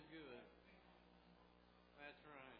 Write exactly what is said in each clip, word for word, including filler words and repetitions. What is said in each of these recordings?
good. That's right.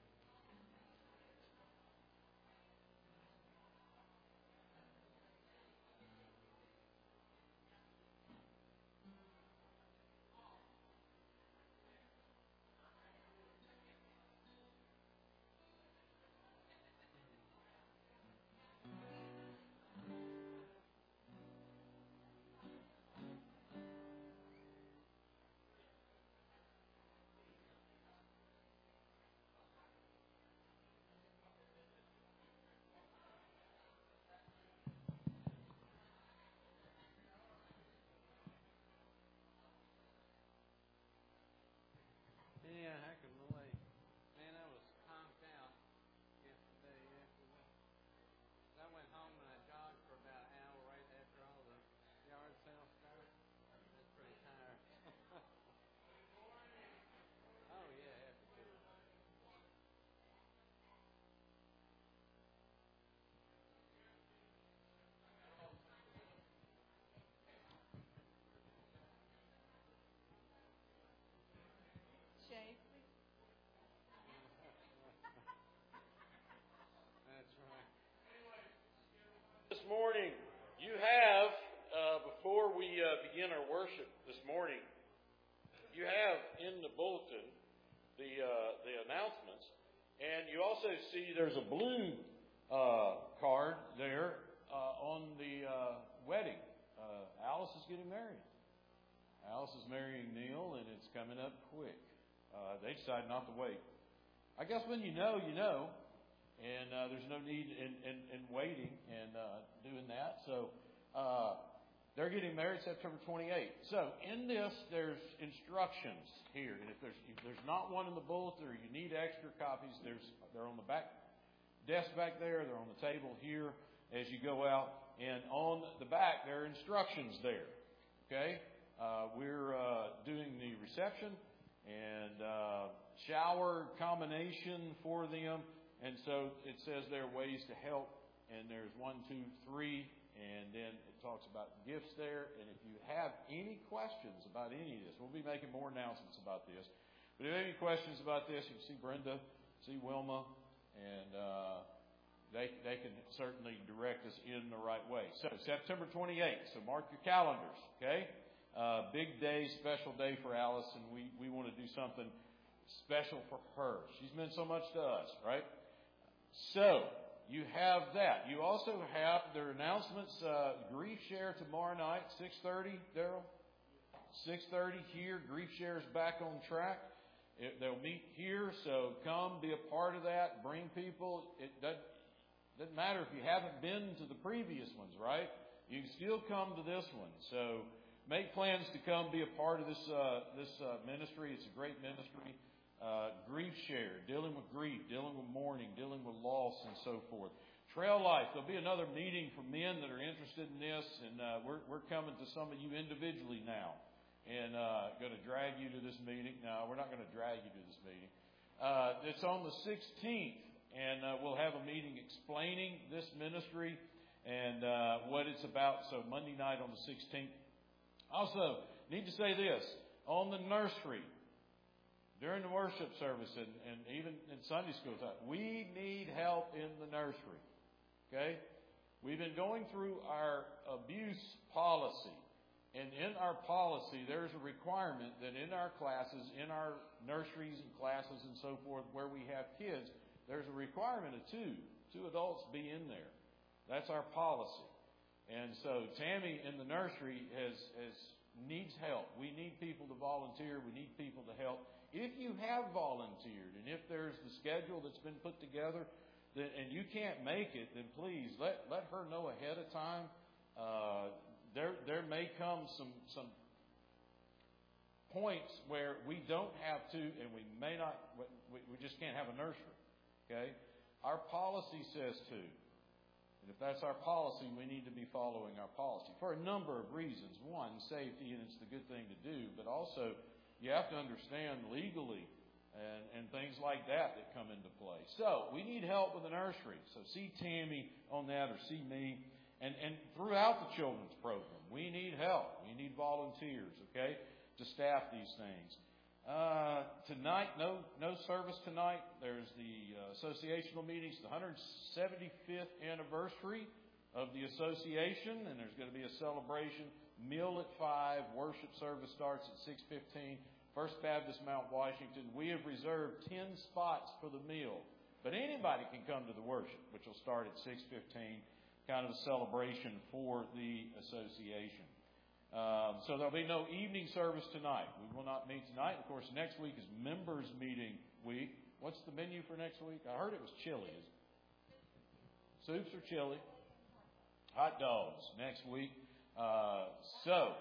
Yeah, heck of a way. Man, I was conked out yesterday after that. I went home and I jogged for about an hour right after all the yard sale started. That's pretty tired. Oh, yeah, happy to. Shay. That's right. This morning, you have, uh, before we uh, begin our worship this morning, you have in the bulletin the uh, the announcements, and you also see there's a blue uh, card there uh, on the uh, wedding. Uh, Alice is getting married. Alice is marrying Neil, and it's coming up quick. Uh, they decided not to wait. I guess when you know, you know. And uh, there's no need in, in, in waiting and uh, doing that. So uh, they're getting married September twenty-eighth. So in this, there's instructions here. And if there's if there's not one in the bulletin or you need extra copies, there's they're on the back desk back there. They're on the table here as you go out. And on the back, there are instructions there. Okay? Uh, we're uh, doing the reception and uh, shower combination for them. And so it says there are ways to help, and there's one, two, three, and then it talks about gifts there. And if you have any questions about any of this, we'll be making more announcements about this. But if you have any questions about this, you can see Brenda, see Wilma, and uh, they they can certainly direct us in the right way. So September twenty-eighth, so mark your calendars, okay? Uh, big day, special day for Alice, and we, we want to do something special for her. She's meant so much to us, right? So, you have that. You also have their announcements, uh, Grief Share tomorrow night, six thirty, Daryl? six thirty here. Grief Share is back on track. It, they'll meet here, so come be a part of that. Bring people. It doesn't, doesn't matter if you haven't been to the previous ones, right? You can still come to this one. So, make plans to come be a part of this, uh, this uh, ministry. It's a great ministry. Uh, grief share, dealing with grief, dealing with mourning, dealing with loss, and so forth. Trail Life, there'll be another meeting for men that are interested in this, and uh, we're we're coming to some of you individually now, and uh, going to drag you to this meeting. No, we're not going to drag you to this meeting. Uh, it's on the sixteenth, and uh, we'll have a meeting explaining this ministry and uh, what it's about. So Monday night on the sixteenth. Also, need to say this on the nursery. During the worship service and, and even in Sunday school time, we need help in the nursery. Okay? We've been going through our abuse policy. And in our policy, there's a requirement that in our classes, in our nurseries and classes and so forth, where we have kids, there's a requirement of two. Two adults be in there. That's our policy. And so Tammy in the nursery has, has needs help. We need people to volunteer. We need people to help. If you have volunteered and if there's the schedule that's been put together that, and you can't make it, then please let, let her know ahead of time. Uh, there there may come some some points where we don't have to, and we may not, we, we just can't have a nursery. Okay? Our policy says to. And if that's our policy, we need to be following our policy for a number of reasons. One, safety, and it's the good thing to do, but also you have to understand legally and, and things like that that come into play. So we need help with the nursery. So see Tammy on that or see me. And, and throughout the children's program, we need help. We need volunteers, okay, to staff these things. Uh, tonight, no no service tonight. There's the uh, associational meetings, the one hundred seventy-fifth anniversary of the association, and there's going to be a celebration. Meal at five. Worship service starts at six fifteen. First Baptist Mount Washington. We have reserved ten spots for the meal, but anybody can come to the worship, which will start at six fifteen. Kind of a celebration for the association. Um, so there'll be no evening service tonight. We will not meet tonight. Of course, next week is members meeting week. What's the menu for next week? I heard it was chili. Soups or chili? Hot dogs next week. Uh, so,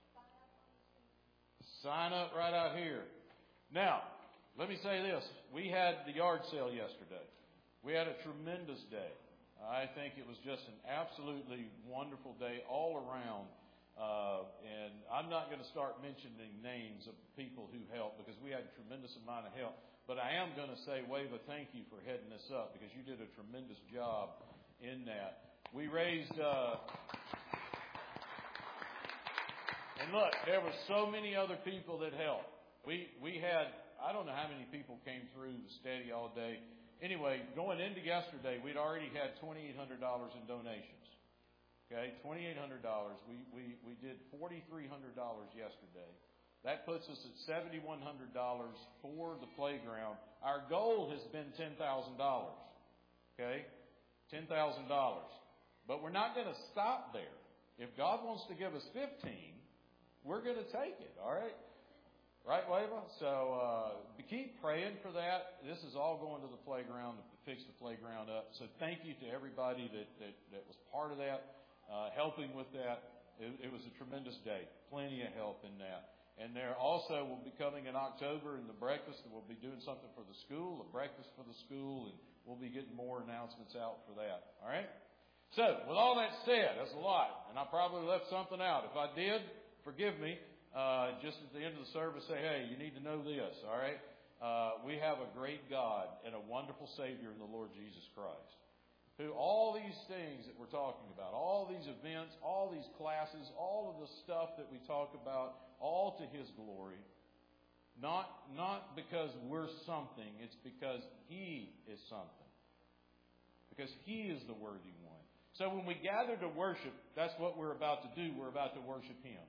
sign up right out here. Now, let me say this. We had the yard sale yesterday. We had a tremendous day. I think it was just an absolutely wonderful day all around. Uh, and I'm not going to start mentioning names of people who helped because we had a tremendous amount of help. But I am going to say, Wava, thank you for heading this up because you did a tremendous job in that. We raised... Uh, And look, there were so many other people that helped. We we had, I don't know how many people came through steady all day. Anyway, going into yesterday, we'd already had twenty-eight hundred dollars in donations. Okay, twenty-eight hundred dollars. We, we, we did forty-three hundred dollars yesterday. That puts us at seventy-one hundred dollars for the playground. Our goal has been ten thousand dollars. Okay, ten thousand dollars. But we're not going to stop there. If God wants to give us fifteen, we're going to take it, all right? Right, Wava? So uh, keep praying for that. This is all going to the playground to fix the playground up. So thank you to everybody that, that, that was part of that, uh, helping with that. It, it was a tremendous day. Plenty of help in that. And there also will be coming in October in the breakfast, that we'll be doing something for the school, a breakfast for the school, and we'll be getting more announcements out for that, all right? So with all that said, that's a lot, and I probably left something out. If I did, forgive me. Uh, just at the end of the service, say, hey, you need to know this, all right? Uh, we have a great God and a wonderful Savior in the Lord Jesus Christ, who all these things that we're talking about, all these events, all these classes, all of the stuff that we talk about, all to His glory, not, not because we're something, it's because He is something, because He is the worthy one. So when we gather to worship, that's what we're about to do. We're about to worship Him.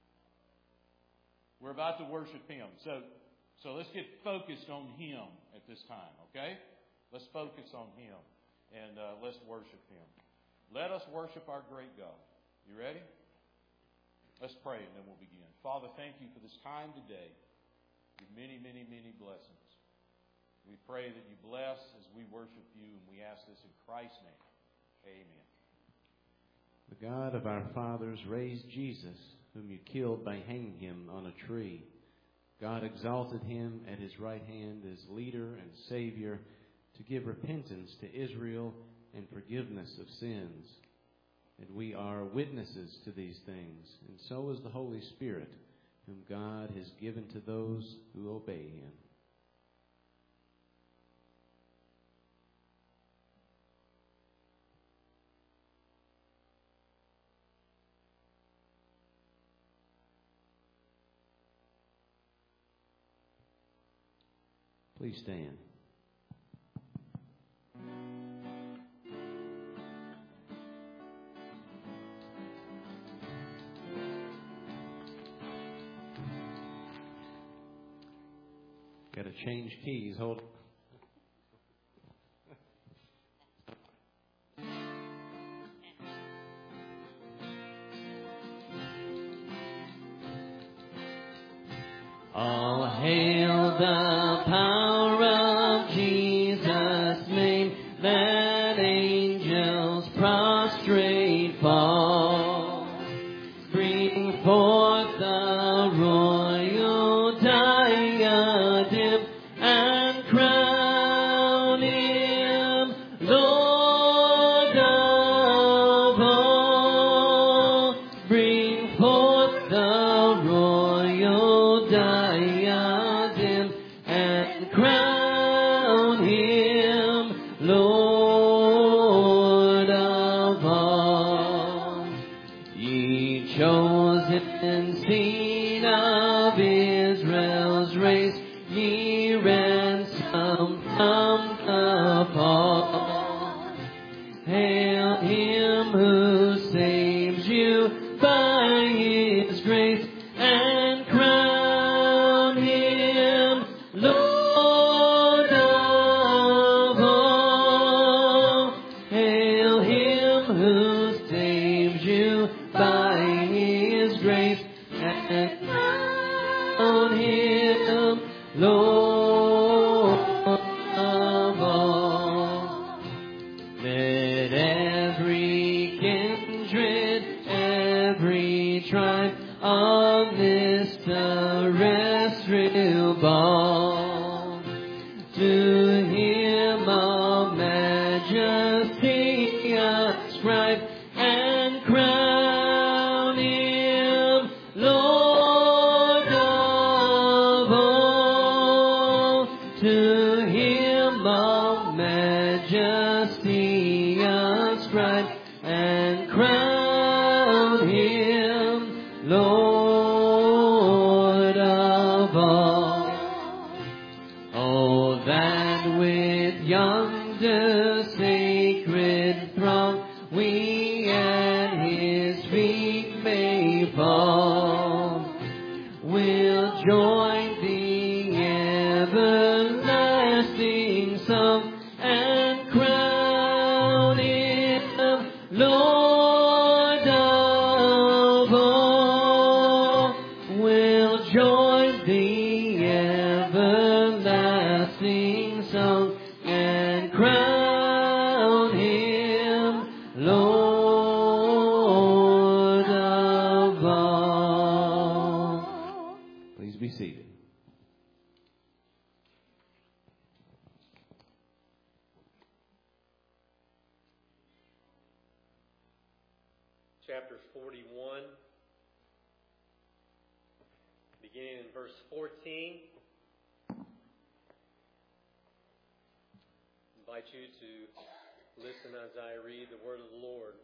We're about to worship Him. So, so let's get focused on Him at this time, okay? Let's focus on Him, and uh, let's worship Him. Let us worship our great God. You ready? Let's pray, and then we'll begin. Father, thank you for this time today. Your many, many, many blessings. We pray that you bless as we worship you, and we ask this in Christ's name. Amen. The God of our fathers raised Jesus, whom you killed by hanging him on a tree. God exalted him at his right hand as leader and Savior to give repentance to Israel and forgiveness of sins. And we are witnesses to these things, and so is the Holy Spirit, whom God has given to those who obey him. Please stand. Got to change keys. Hold. All hail the power of Jesus' name, let angels prostrate fall. Bring forth the royal diadem and crown him Lord of all. Bring forth the royal diadem and crown him Lord of all. Ye chosen seed of Israel's race, Hail him who saves you by his grace, and crown him Lord of all. Hail him who saves you by his grace, and crown him Lord of all. Let every kindred, every tribe on this terrestrial ball to him all majesty ascribe, and crown him Lord of all. To him all majesty ascribe, and crown him Lord of all. Oh, that with yonder sacred throng we at his feet may fall, we'll join the everlasting song, and crown him Lord of all. We'll join the everlasting song, and crown him Lord of all. Please be seated. Chapter forty-one, beginning in verse fourteen. I invite you to listen as I read the word of the Lord.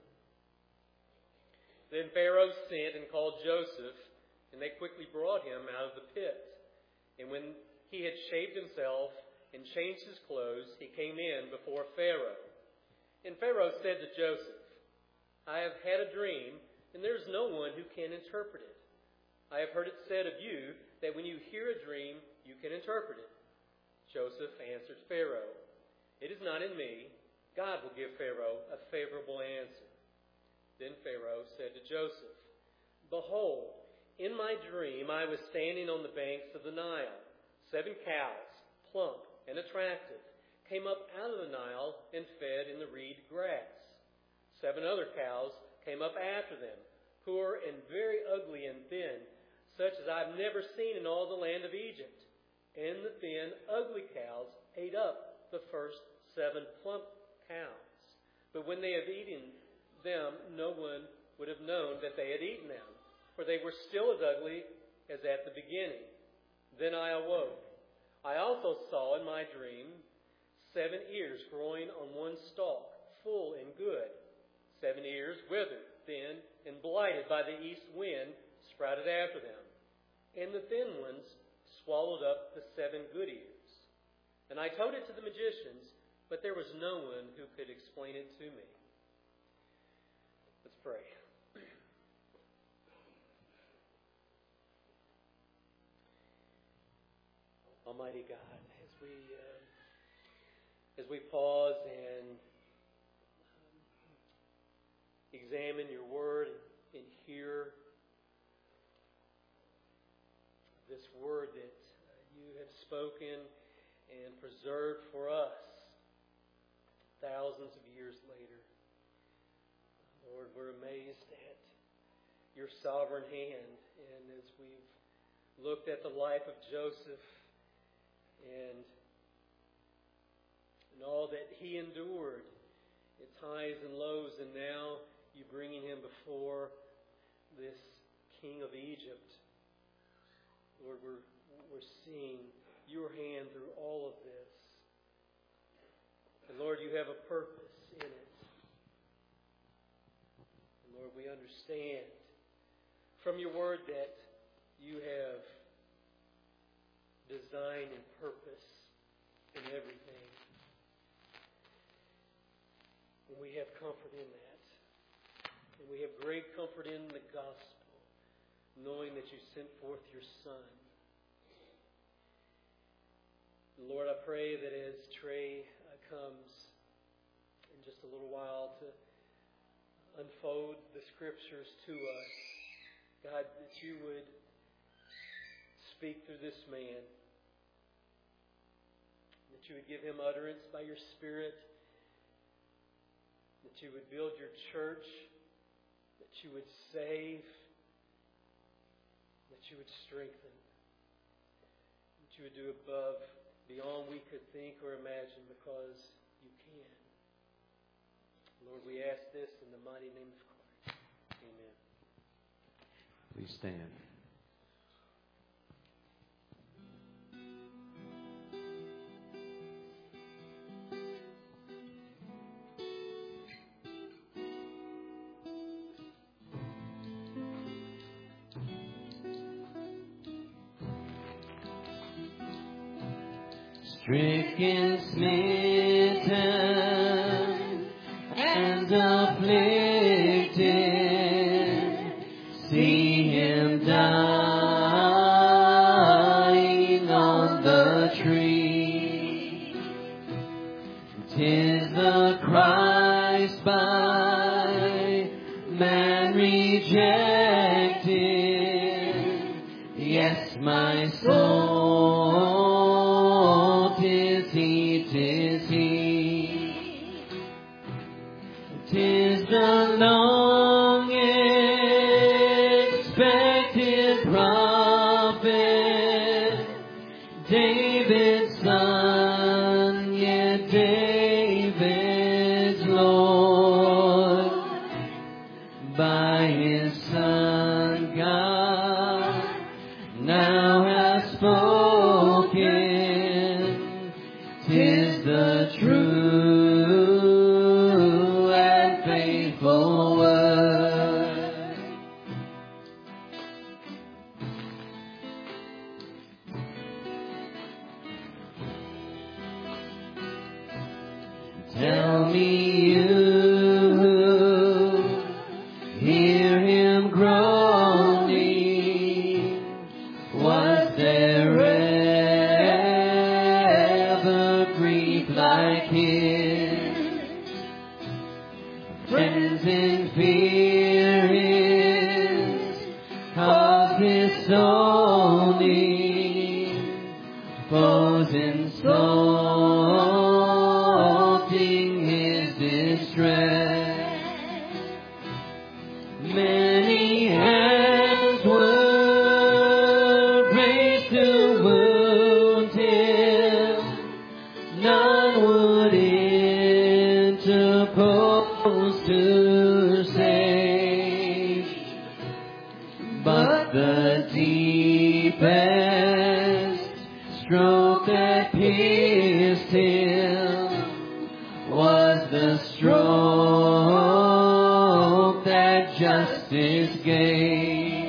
Then Pharaoh sent and called Joseph, and they quickly brought him out of the pit. And when he had shaved himself and changed his clothes, he came in before Pharaoh. And Pharaoh said to Joseph, I have had a dream, and there is no one who can interpret it. I have heard it said of you that when you hear a dream, you can interpret it. Joseph answered Pharaoh, It is not in me. God will give Pharaoh a favorable answer. Then Pharaoh said to Joseph, Behold, in my dream I was standing on the banks of the Nile. Seven cows, plump and attractive, came up out of the Nile and fed in the reed grass. Seven other cows came up after them, poor and very ugly and thin, such as I've never seen in all the land of Egypt. And the thin, ugly cows ate up the first seven plump cows. But when they had eaten them, no one would have known that they had eaten them, for they were still as ugly as at the beginning. Then I awoke. I also saw in my dream seven ears growing on one stalk, full and good. Seven ears withered, thin, and blighted by the east wind, sprouted after them. And the thin ones swallowed up the seven good ears. And I told it to the magicians, but there was no one who could explain it to me. Let's pray. Almighty God, as we uh, as we pause and examine your word and hear this word that you have spoken and preserved for us thousands of years later. Lord, we're amazed at your sovereign hand. And as we've looked at the life of Joseph and, and all that he endured, its highs and lows, and now you bringing him before this king of Egypt. Lord, we're, we're seeing your hand through all of this. And Lord, you have a purpose in it. And Lord, we understand from your word that you have design and purpose in everything. And we have comfort in that. And we have great comfort in the gospel, knowing that you sent forth your Son. And Lord, I pray that as Trey uh, comes in just a little while to unfold the Scriptures to us, God, that you would speak through this man, that you would give him utterance by your Spirit, that you would build your church, that you would save, that you would strengthen, that you would do above, beyond we could think or imagine, because you can. Lord, we ask this in the mighty name of Christ. Amen. Please stand. Stricken, smitten, and afflicted, see him dying on the tree. 'Tis the Christ by man rejected. Yes, my soul. 'Tis the long expected prophet, David's son, yet David's Lord. By his Son God now has spoken. 'Tis the truth. Tell me you hear him groaning. Was there ever grief like his? Friends in fear his cause his soning, foes in soul. Many hands were raised to wound him, none would interpose to save, but the deepest stroke that pierced him was the stroke that justice gave.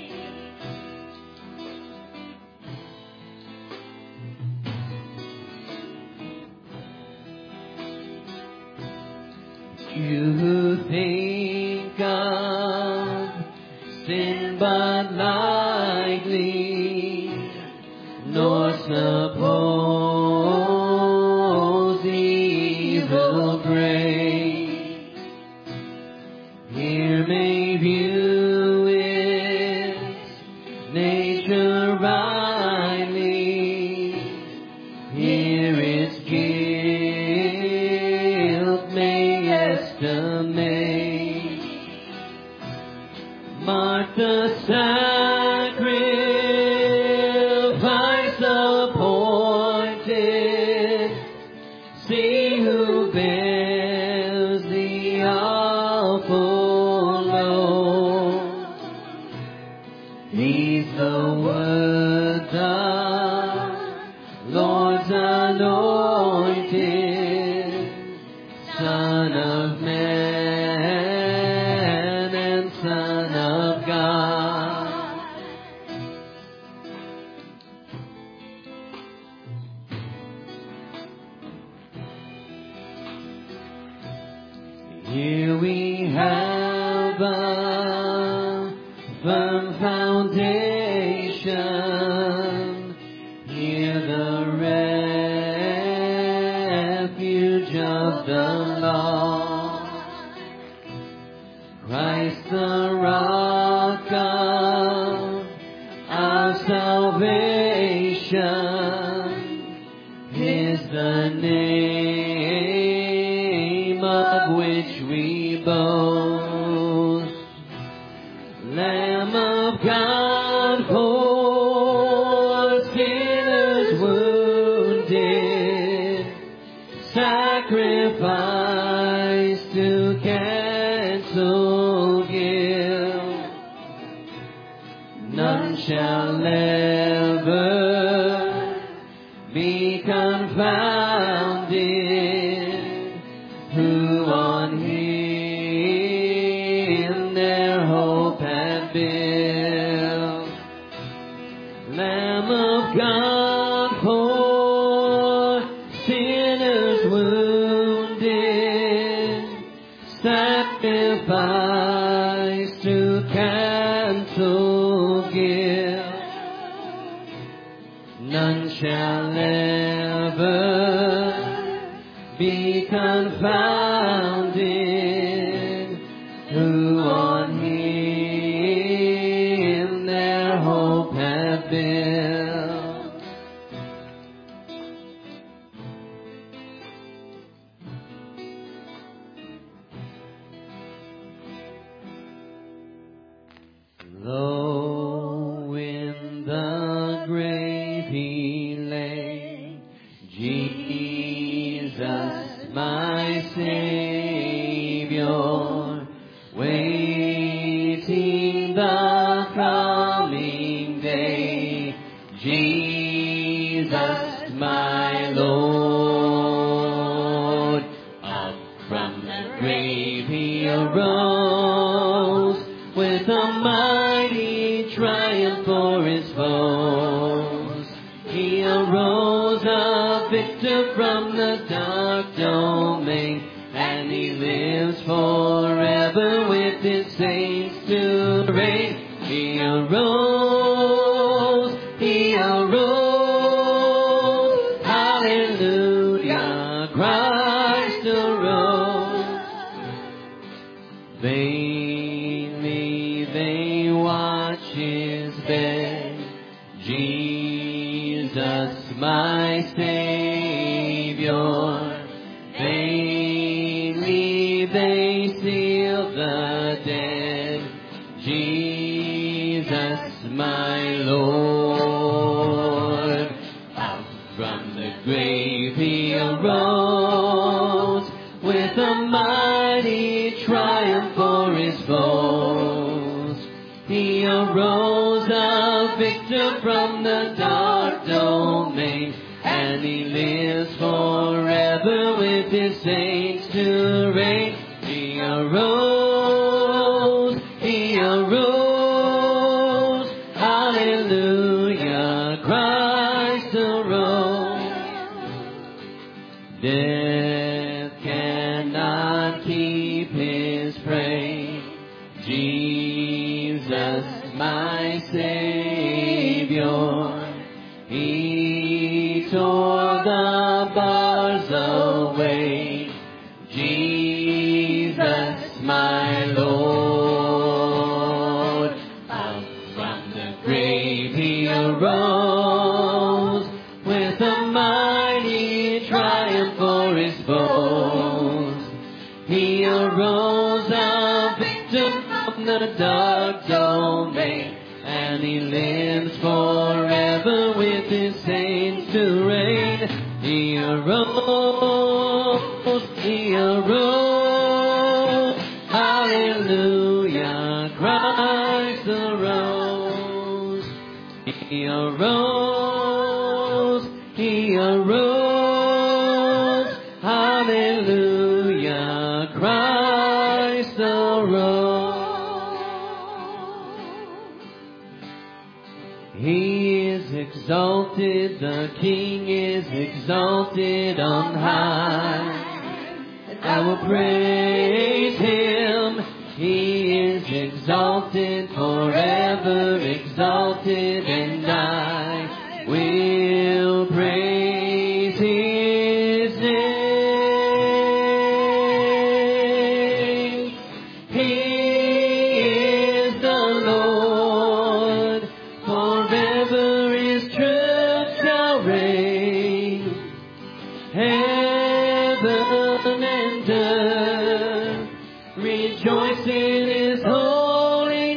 You who think of sin but lightly, nor suppose the evil great, here may view its nature rightly, here its guilt may estimate. Mark the sacrifice appointed, see who bears the awful load. He's the word, the Lord's anointed, Son of man and Son of God. Here we have a firm foundation. Here the refuge of the Lord. Christ the rock of our salvation is the name of which we boast. Lamb of God, for sinners wounded, sacrifice to cancel guilt. None shall ever be confounded who on Him their hope have built. Lamb of God, for sinners wounded, sacrifice to cancel guilt. None shall ever be confounded who on Him their hope have built. Lo, in the grave He lay, Jesus my Savior, waiting the coming day. Jesus my Lord, up from the grave He arose, with a mighty triumph for His foes. He arose a victor from the dark domain, and He lives forever with His saints to reign. He arose, He arose, hallelujah, Christ arose. Vainly they watch His bed, Jesus my Savior. Vainly they seal the dead, Jesus my Lord. Out from the grave He arose, with a mighty triumph for His foes. He arose a victor from the dark domain, and He lives forever with His saints to reign. He arose, He arose, hallelujah, Christ arose. Death cannot keep His prey, Jesus my Savior. He tore the bars away, Jesus my Lord. Up from the grave He arose, with a mighty triumph for His foes. He arose a victor from the dark domain, and He lives forever with His saints to reign. He arose, He arose, hallelujah, Christ arose. He arose, He arose, hallelujah, Christ arose. He is exalted, the King is exalted on high. And I will praise Him. He is exalted, forever exalted, and I will praise His name. He is the Lord, forever His truth shall reign. Heaven and earth rejoice in His holy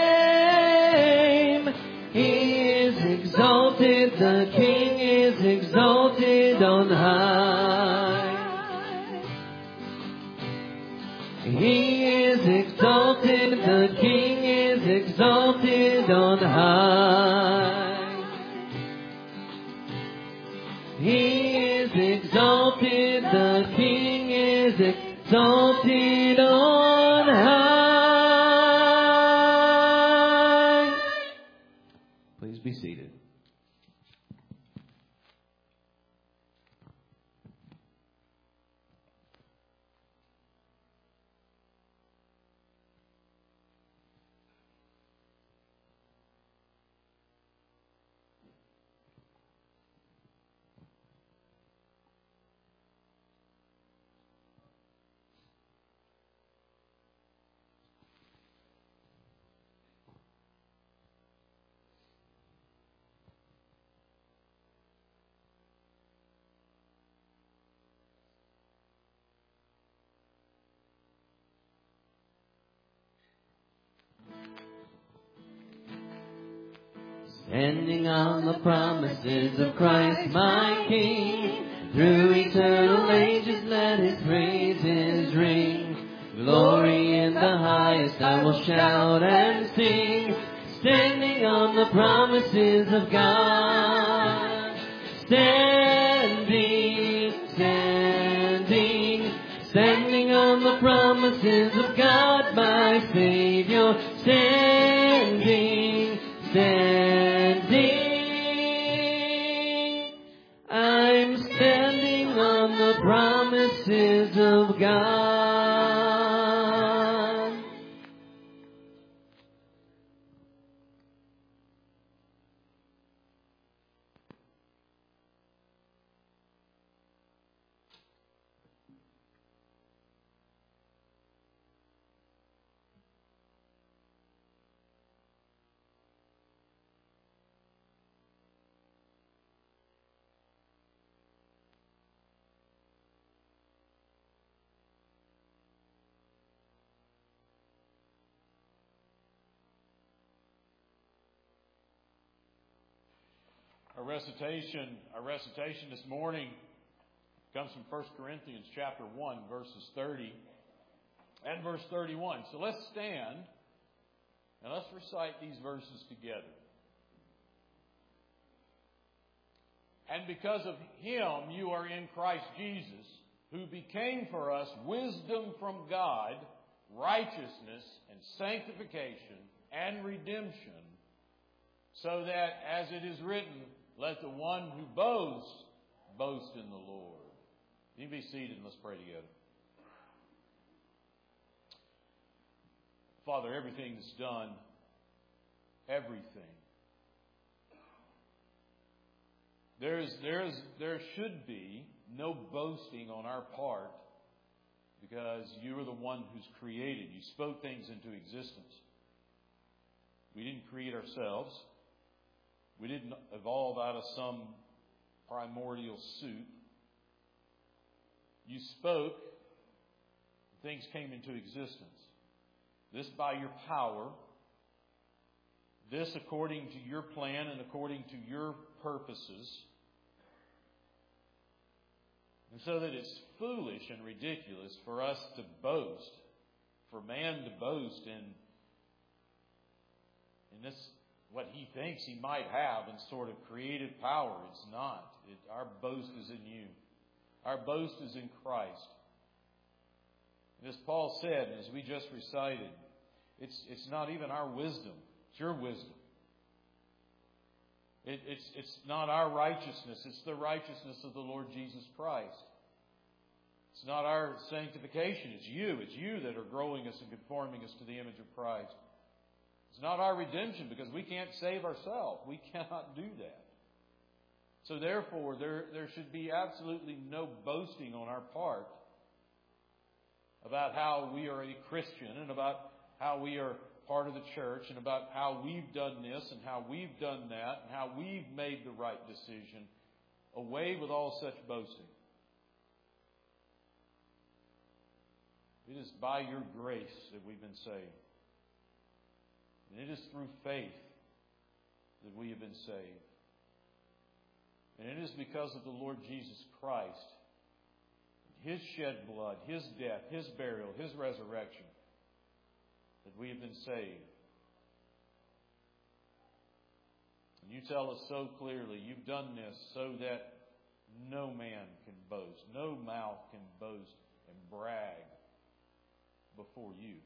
name. He is exalted, the King is exalted on high. He is exalted, the King is exalted on high. He is exalted, the King is exalted on high. Please be seated. Standing on the promises of Christ my King, through eternal ages let His praises ring. Glory in the highest I will shout and sing, standing on the promises of God. Standing, standing, standing on the promises of God my Savior. Standing, standing, I'm standing on the promises of God. Our recitation, our recitation this morning comes from First Corinthians chapter one, verses thirty and verse thirty-one. So let's stand and let's recite these verses together. And because of Him you are in Christ Jesus, who became for us wisdom from God, righteousness and sanctification and redemption, so that, as it is written, let the one who boasts, boast in the Lord. You be seated and let's pray together. Father, everything that's done, everything. There is, there is, there should be no boasting on our part, because you are the one who's created. You spoke things into existence. We didn't create ourselves. We didn't evolve out of some primordial soup. You spoke, things came into existence. This by your power, this according to your plan and according to your purposes. And so that it's foolish and ridiculous for us to boast, for man to boast in, in this, what he thinks he might have in sort of creative power. It's not. It, our boast is in you. Our boast is in Christ. And as Paul said, and as we just recited, it's it's not even our wisdom. It's your wisdom. It, it's it's not our righteousness. It's the righteousness of the Lord Jesus Christ. It's not our sanctification. It's you. It's you that are growing us and conforming us to the image of Christ. It's not our redemption, because we can't save ourselves. We cannot do that. So therefore, there, there should be absolutely no boasting on our part about how we are a Christian and about how we are part of the church and about how we've done this and how we've done that and how we've made the right decision. Away with all such boasting. It is by your grace that we've been saved. And it is through faith that we have been saved. And it is because of the Lord Jesus Christ, His shed blood, His death, His burial, His resurrection, that we have been saved. And you tell us so clearly, you've done this so that no man can boast, no mouth can boast and brag before you.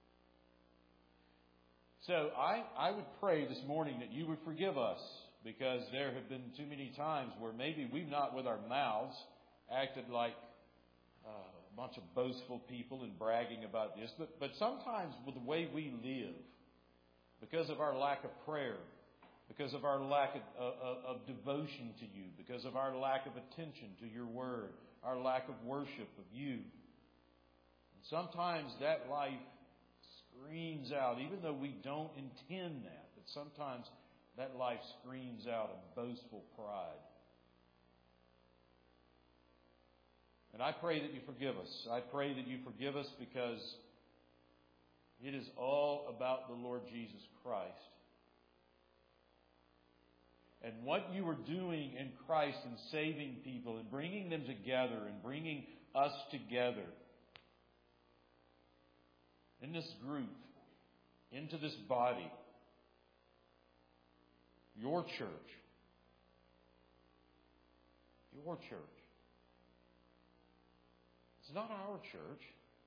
So I, I would pray this morning that you would forgive us, because there have been too many times where maybe we've not with our mouths acted like uh, a bunch of boastful people and bragging about this, but, but sometimes with the way we live, because of our lack of prayer, because of our lack of, of, of devotion to you, because of our lack of attention to your word, our lack of worship of you. And sometimes that life screams out, even though we don't intend that, but sometimes that life screams out a boastful pride. And I pray that you forgive us. I pray that you forgive us, because it is all about the Lord Jesus Christ. And what you are doing in Christ and saving people and bringing them together and bringing us together in this group, into this body, your church, your church. It's not our church.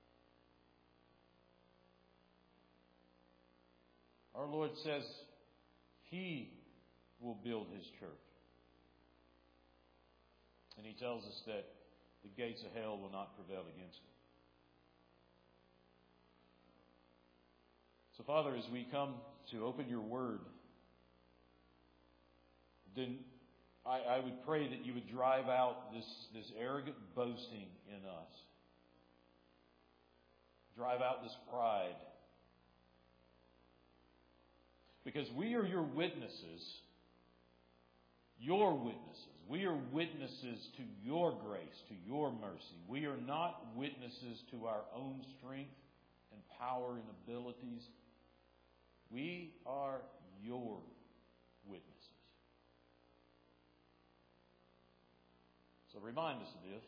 Our Lord says He will build His church. And He tells us that the gates of hell will not prevail against it. So, Father, as we come to open your word, then I, I would pray that you would drive out this, this arrogant boasting in us. Drive out this pride. Because we are your witnesses. Your witnesses. We are witnesses to your grace, to your mercy. We are not witnesses to our own strength and power and abilities. We are your witnesses. So remind us of this.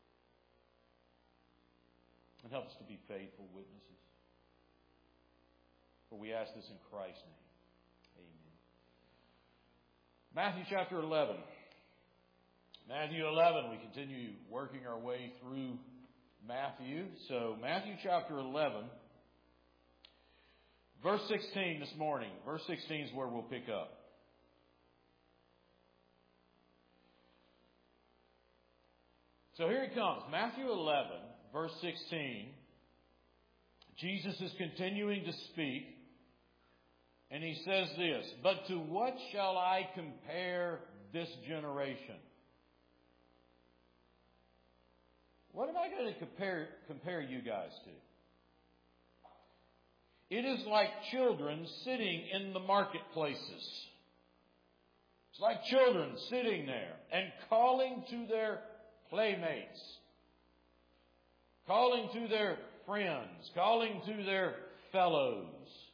And help us to be faithful witnesses. For we ask this in Christ's name. Amen. Matthew chapter eleven. Matthew eleven. We continue working our way through Matthew. So Matthew chapter eleven. Verse sixteen this morning. Verse sixteen is where we'll pick up. So here it comes. Matthew eleven, verse sixteen. Jesus is continuing to speak. And He says this, "But to what shall I compare this generation?" What am I going to compare, compare you guys to? It is like children sitting in the marketplaces. It's like children sitting there and calling to their playmates, calling to their friends, calling to their fellows.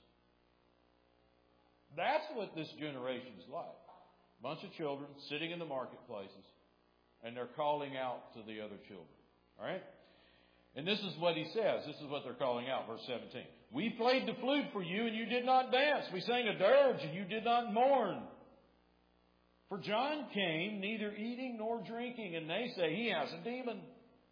That's what this generation is like. A bunch of children sitting in the marketplaces, and they're calling out to the other children. All right? And this is what He says. This is what they're calling out, verse seventeen. "We played the flute for you, and you did not dance. We sang a dirge, and you did not mourn. For John came neither eating nor drinking, and they say he has a demon.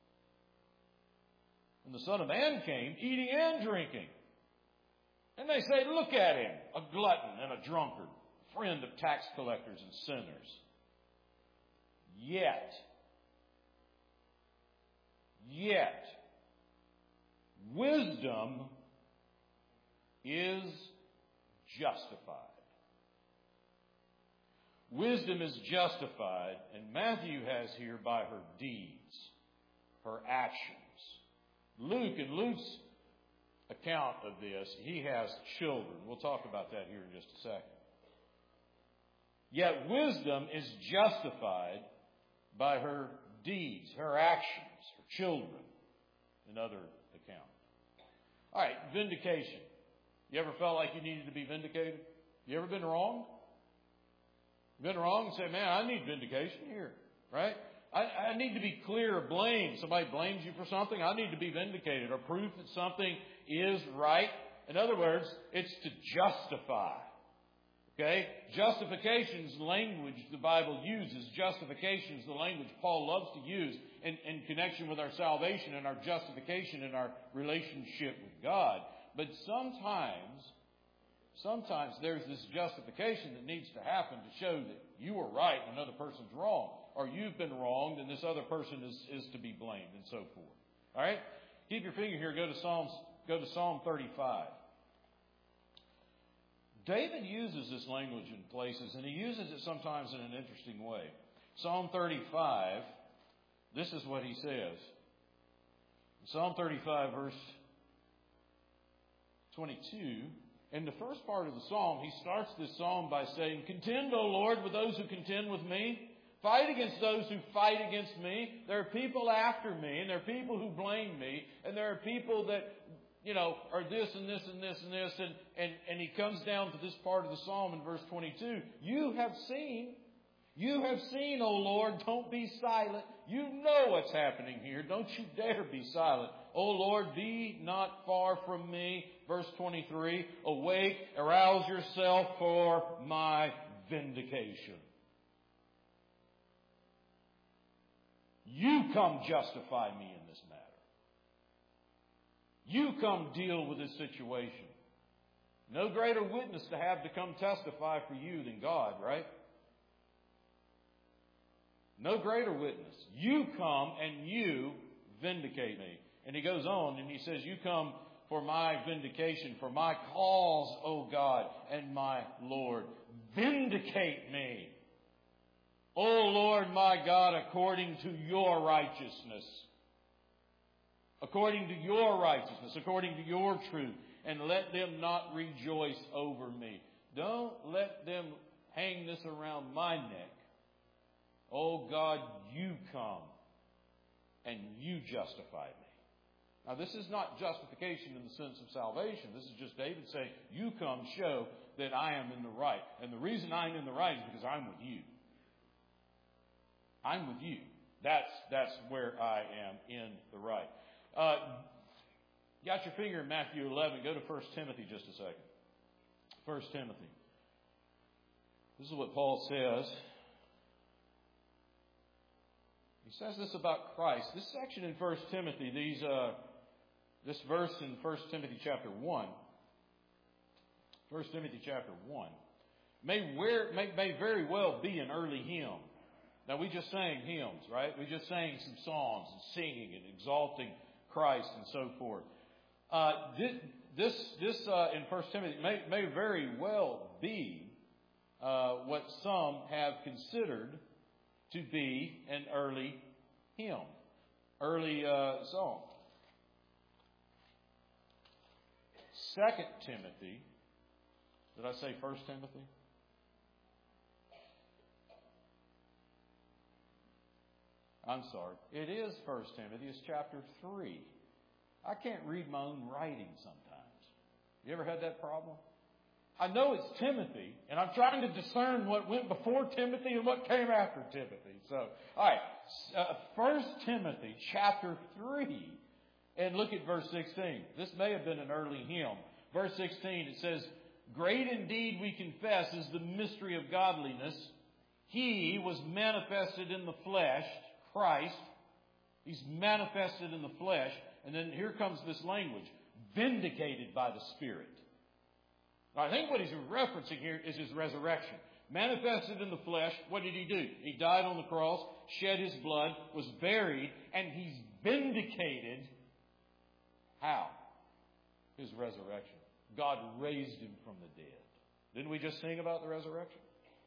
And the Son of Man came eating and drinking. And they say, look at him, a glutton and a drunkard, friend of tax collectors and sinners. Yet, Yet, wisdom is justified. Wisdom is justified, and Matthew has here by her deeds, her actions. Luke, in Luke's account of this, he has children. We'll talk about that here in just a second. Yet wisdom is justified by her deeds, her actions, her children, in other accounts. All right, vindication. You ever felt like you needed to be vindicated? You ever been wrong? Been wrong and say, man, I need vindication here, right? I, I need to be clear of blame. Somebody blames you for something, I need to be vindicated, or proof that something is right. In other words, it's to justify. Okay? Justification is the language the Bible uses. Justification is the language Paul loves to use in, in connection with our salvation and our justification and our relationship with God. But sometimes, sometimes there's this justification that needs to happen to show that you were right and another person's wrong. Or you've been wronged and this other person is, is to be blamed, and so forth. All right? Keep your finger here. Go to Psalms. Go to Psalm thirty-five. David uses this language in places, and he uses it sometimes in an interesting way. Psalm thirty-five, this is what he says. Psalm thirty-five, verse twenty-two. In the first part of the psalm, he starts this psalm by saying, "Contend, O Lord, with those who contend with me. Fight against those who fight against me. There are people after me, and there are people who blame me, and there are people that, you know, are this and this and this and this." And, and, and he comes down to this part of the psalm in verse twenty-two. You have seen, you have seen, O Lord, don't be silent. You know what's happening here. Don't you dare be silent. O Lord, be not far from me. Verse twenty-three. Awake, arouse yourself for my vindication. You come justify me in this matter. You come deal with this situation. No greater witness to have to come testify for you than God, right? No greater witness. You come and you vindicate me. And he goes on and he says, you come for my vindication, for my cause, O God and my Lord. Vindicate me, O Lord my God, according to your righteousness. According to your righteousness, according to your truth. And let them not rejoice over me. Don't let them hang this around my neck. Oh God, you come and you justify me. Now this is not justification in the sense of salvation. This is just David saying, you come show that I am in the right. And the reason I'm in the right is because I'm with you. I'm with you. That's, that's where I am in the right. Uh, got your finger in Matthew eleven. Go to First Timothy just a second. First Timothy. This is what Paul says. He says this about Christ. This section in First Timothy, these, uh, this verse in First Timothy chapter one, First Timothy chapter one, may, wear, may, may very well be an early hymn. Now, we just sang hymns, right? We just sang some songs and singing and exalting Christ and so forth. Uh, this, this, this uh, in First Timothy may, may very well be uh, what some have considered to be an early hymn, early uh, song. Second Timothy. Did I say First Timothy? I'm sorry. It is First Timothy. It's chapter three. I can't read my own writing sometimes. You ever had that problem? I know it's Timothy, and I'm trying to discern what went before Timothy and what came after Timothy. So, all right. Uh, First Timothy chapter three. And look at verse sixteen. This may have been an early hymn. Verse sixteen, it says, "Great indeed we confess is the mystery of godliness. He was manifested in the flesh." Christ, He's manifested in the flesh. And then here comes this language, vindicated by the Spirit. Now, I think what he's referencing here is His resurrection. Manifested in the flesh, what did He do? He died on the cross, shed His blood, was buried, and He's vindicated. How? His resurrection. God raised him from the dead. Didn't we just sing about the resurrection?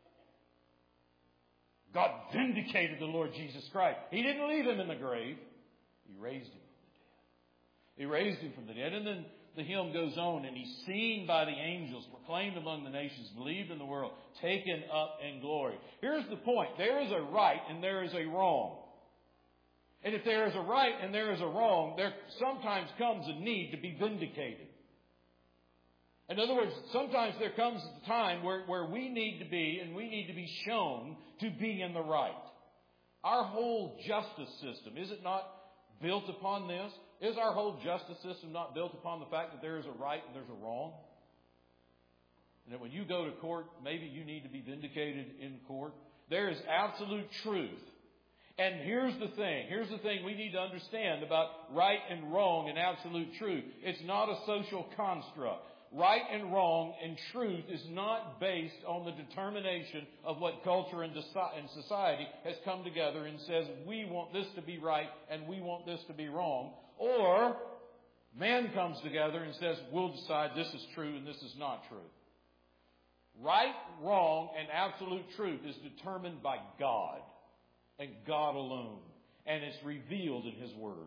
God vindicated the Lord Jesus Christ. He didn't leave him in the grave. He raised him from the dead. He raised him from the dead. And then the hymn goes on, and he's seen by the angels, proclaimed among the nations, believed in the world, taken up in glory. Here's the point. There is a right and there is a wrong. And if there is a right and there is a wrong, there sometimes comes a need to be vindicated. In other words, sometimes there comes a time where, where we need to be, and we need to be shown to be in the right. Our whole justice system, is it not built upon this? Is our whole justice system not built upon the fact that there is a right and there's a wrong? And that when you go to court, maybe you need to be vindicated in court? There is absolute truth. And here's the thing. Here's the thing we need to understand about right and wrong and absolute truth. It's not a social construct. Right and wrong and truth is not based on the determination of what culture and society has come together and says, we want this to be right and we want this to be wrong. Or man comes together and says, we'll decide this is true and this is not true. Right, wrong, and absolute truth is determined by God and God alone. And it's revealed in His Word.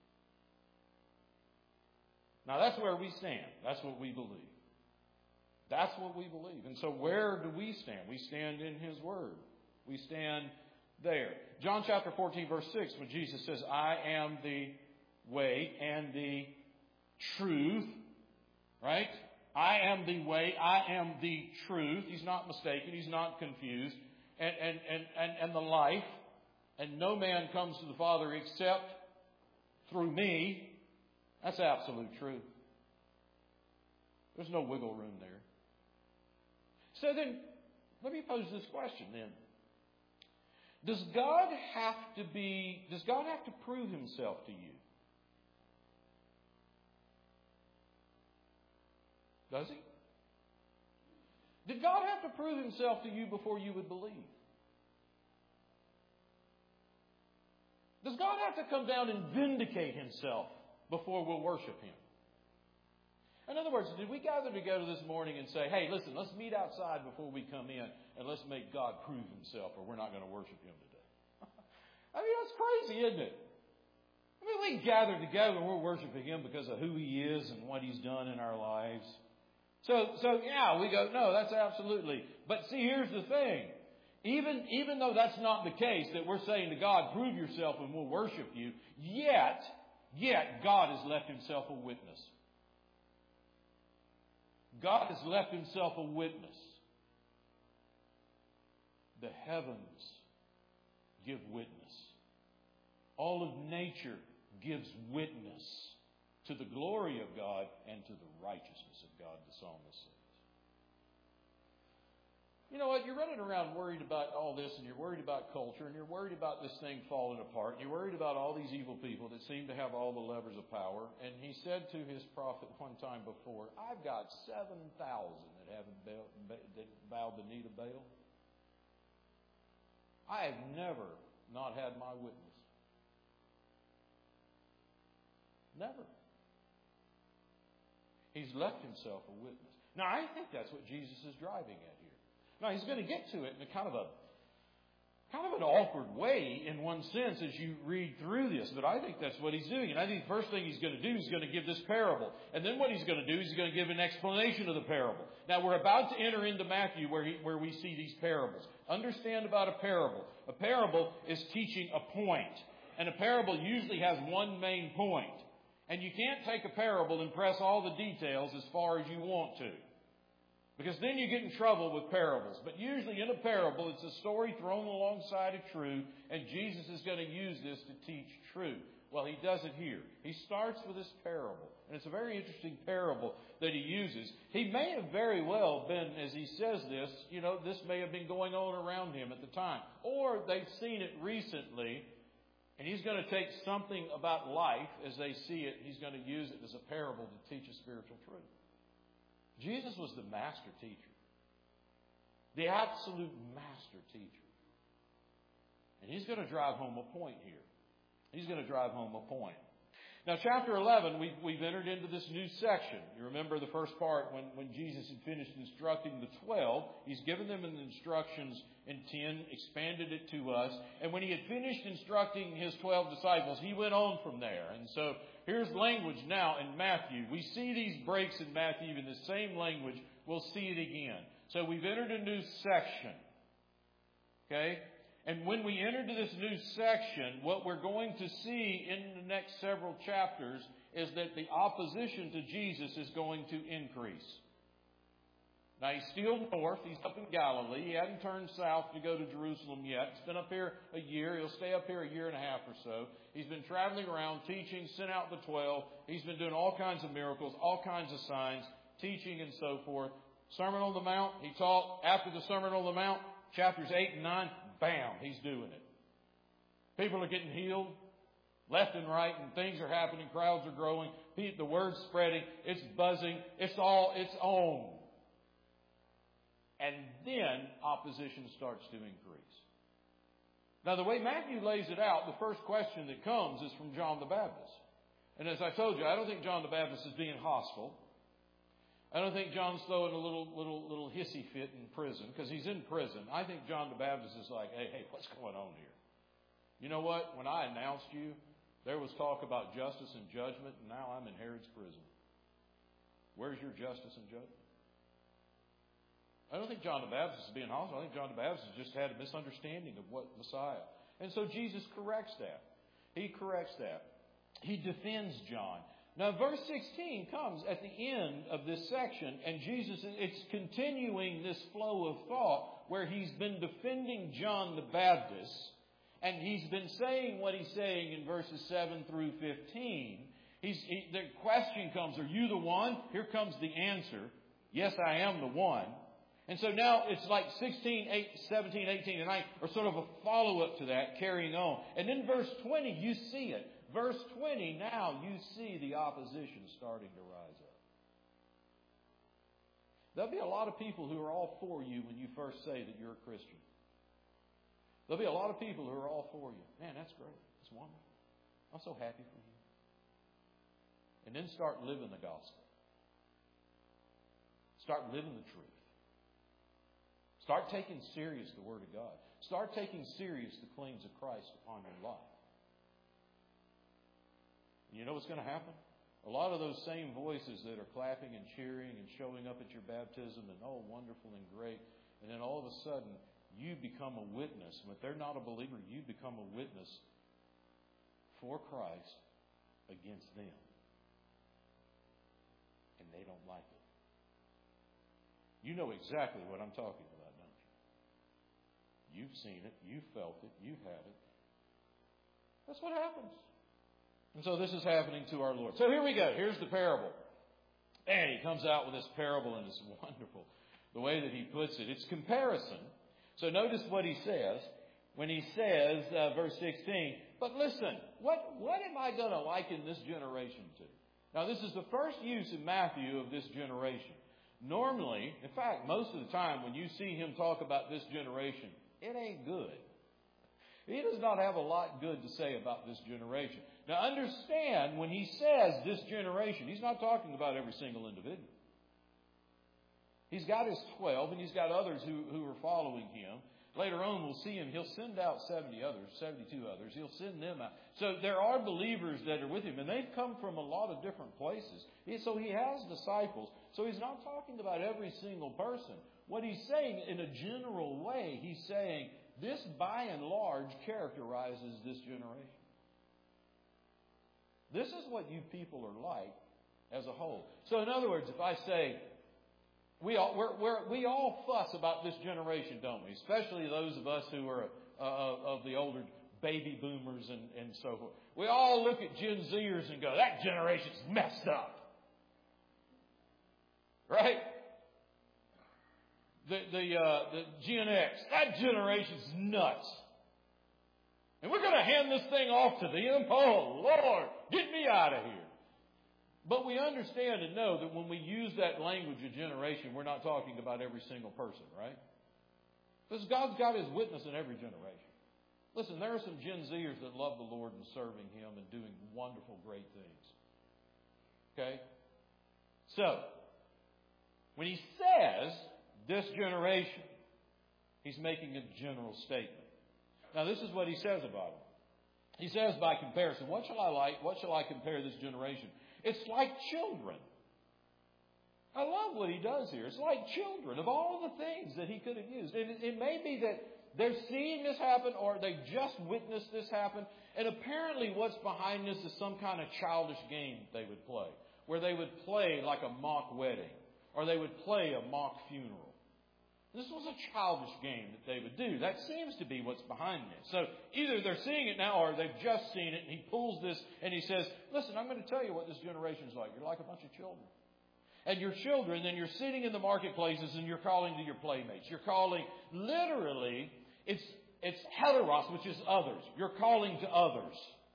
Now, that's where we stand. That's what we believe. That's what we believe. And so where do we stand? We stand in His Word. We stand there. John chapter fourteen, verse six, when Jesus says, I am the way and the truth. Right? I am the way. I am the truth. He's not mistaken. He's not confused. And, and, and, and, and the life. And no man comes to the Father except through me. That's absolute truth. There's no wiggle room there. So then, let me pose this question then. Does God have to be, does God have to prove Himself to you? Does He? Did God have to prove Himself to you before you would believe? Does God have to come down and vindicate Himself before we'll worship Him? In other words, did we gather together this morning and say, hey, listen, let's meet outside before we come in and let's make God prove Himself or we're not going to worship Him today? I mean, that's crazy, isn't it? I mean, we gather together and we're worshiping Him because of who He is and what He's done in our lives. So, so yeah, we go, no, that's absolutely. But see, here's the thing. Even, even though that's not the case, that we're saying to God, prove yourself and we'll worship you, yet, yet God has left Himself a witness. God has left Himself a witness. The heavens give witness. All of nature gives witness to the glory of God and to the righteousness of God, the psalmist says. You know what? You're running around worried about all this, and you're worried about culture, and you're worried about this thing falling apart, and you're worried about all these evil people that seem to have all the levers of power. And he said to his prophet one time before, I've got seven thousand that haven't bowed the knee to Baal. I have never not had my witness. Never. He's left Himself a witness. Now, I think that's what Jesus is driving at here. Now, He's going to get to it in a kind of a kind of an awkward way in one sense as you read through this, but I think that's what He's doing. And I think the first thing He's going to do is going to give this parable. And then what He's going to do is He's going to give an explanation of the parable. Now, we're about to enter into Matthew where, he, where we see these parables. Understand about a parable. A parable is teaching a point. And a parable usually has one main point. And you can't take a parable and press all the details as far as you want to. Because then you get in trouble with parables. But usually in a parable, it's a story thrown alongside a truth, and Jesus is going to use this to teach truth. Well, He does it here. He starts with this parable. And it's a very interesting parable that He uses. He may have very well been, as He says this, you know, this may have been going on around Him at the time. Or they've seen it recently, and He's going to take something about life as they see it. He's going to use it as a parable to teach a spiritual truth. Jesus was the master teacher. The absolute master teacher. And He's going to drive home a point here. He's going to drive home a point. Now, chapter eleven, we've, we've entered into this new section. You remember the first part when, when Jesus had finished instructing the twelve. He's given them the instructions in ten, expanded it to us. And when he had finished instructing his twelve disciples, he went on from there. And so here's language now in Matthew. We see these breaks in Matthew in the same language. We'll see it again. So we've entered a new section. Okay? And when we enter into this new section, what we're going to see in the next several chapters is that the opposition to Jesus is going to increase. Now, he's still north. He's up in Galilee. He hadn't turned south to go to Jerusalem yet. He's been up here a year. He'll stay up here a year and a half or so. He's been traveling around, teaching, sent out the twelve. He's been doing all kinds of miracles, all kinds of signs, teaching and so forth. Sermon on the Mount, he taught after the Sermon on the Mount, chapters eight and nine. Bam, he's doing it. People are getting healed left and right, and things are happening. Crowds are growing. The word's spreading. It's buzzing. It's all its own. And then opposition starts to increase. Now, the way Matthew lays it out, the first question that comes is from John the Baptist. And as I told you, I don't think John the Baptist is being hostile. I don't think John's throwing a little little little hissy fit in prison, because he's in prison. I think John the Baptist is like, hey, hey, what's going on here? You know what? When I announced you, there was talk about justice and judgment, and now I'm in Herod's prison. Where's your justice and judgment? I don't think John the Baptist is being hostile. I think John the Baptist has just had a misunderstanding of what Messiah. And so Jesus corrects that. He corrects that. He defends John. Now, verse sixteen comes at the end of this section, and Jesus, it's continuing this flow of thought where he's been defending John the Baptist, and he's been saying what he's saying in verses seven through fifteen. He's, he, the question comes, are you the one? Here comes the answer. Yes, I am the one. And so now it's like sixteen, seventeen, eighteen, and nineteen are sort of a follow-up to that, carrying on. And in verse twenty, you see it. Verse twenty, now you see the opposition starting to rise up. There'll be a lot of people who are all for you when you first say that you're a Christian. There'll be a lot of people who are all for you. Man, that's great. That's wonderful. I'm so happy for you. And then start living the gospel. Start living the truth. Start taking serious the Word of God. Start taking serious the claims of Christ upon your life. You know what's going to happen? A lot of those same voices that are clapping and cheering and showing up at your baptism and, oh, wonderful and great. And then all of a sudden, you become a witness. And if they're not a believer, you become a witness for Christ against them. And they don't like it. You know exactly what I'm talking about, don't you? You've seen it. You've felt it. You've had it. That's what happens. And so this is happening to our Lord. So here we go. Here's the parable. And he comes out with this parable, and it's wonderful. The way that he puts it. It's comparison. So notice what he says. When he says, uh, verse sixteen, but listen, what, what am I going to liken this generation to? Now, this is the first use in Matthew of this generation. Normally, in fact, most of the time when you see him talk about this generation, it ain't good. He does not have a lot good to say about this generation. Now understand, when he says this generation, he's not talking about every single individual. He's got his twelve, and he's got others who, who are following him. Later on, we'll see him. He'll send out seventy others, seventy-two others. He'll send them out. So there are believers that are with him, and they've come from a lot of different places. So he has disciples. So he's not talking about every single person. What he's saying in a general way, he's saying, this, by and large, characterizes this generation. This is what you people are like as a whole. So in other words, if I say, we all, we're, we're, we all fuss about this generation, don't we? Especially those of us who are uh, of the older baby boomers and, and so forth. We all look at Gen Zers and go, that generation's messed up. Right? The the, uh, the Gen X, that generation's nuts. And we're going to hand this thing off to them. Oh, Lord, get me out of here. But we understand and know that when we use that language of generation, we're not talking about every single person, right? Because God's got His witness in every generation. Listen, there are some Gen Zers that love the Lord and serving Him and doing wonderful, great things. Okay? So, when he says this generation, he's making a general statement. Now, this is what he says about them. He says by comparison, what shall I like? What shall I compare this generation? It's like children. I love what he does here. It's like children of all the things that he could have used. And it, it may be that they're seeing this happen or they just witnessed this happen. And apparently what's behind this is some kind of childish game they would play, where they would play like a mock wedding or they would play a mock funeral. This was a childish game that they would do. That seems to be what's behind this. So either they're seeing it now or they've just seen it, and he pulls this and he says, listen, I'm going to tell you what this generation's like. You're like a bunch of children. And your children, then you're sitting in the marketplaces and you're calling to your playmates. You're calling, literally, it's, it's heteros, which is others. You're calling to others.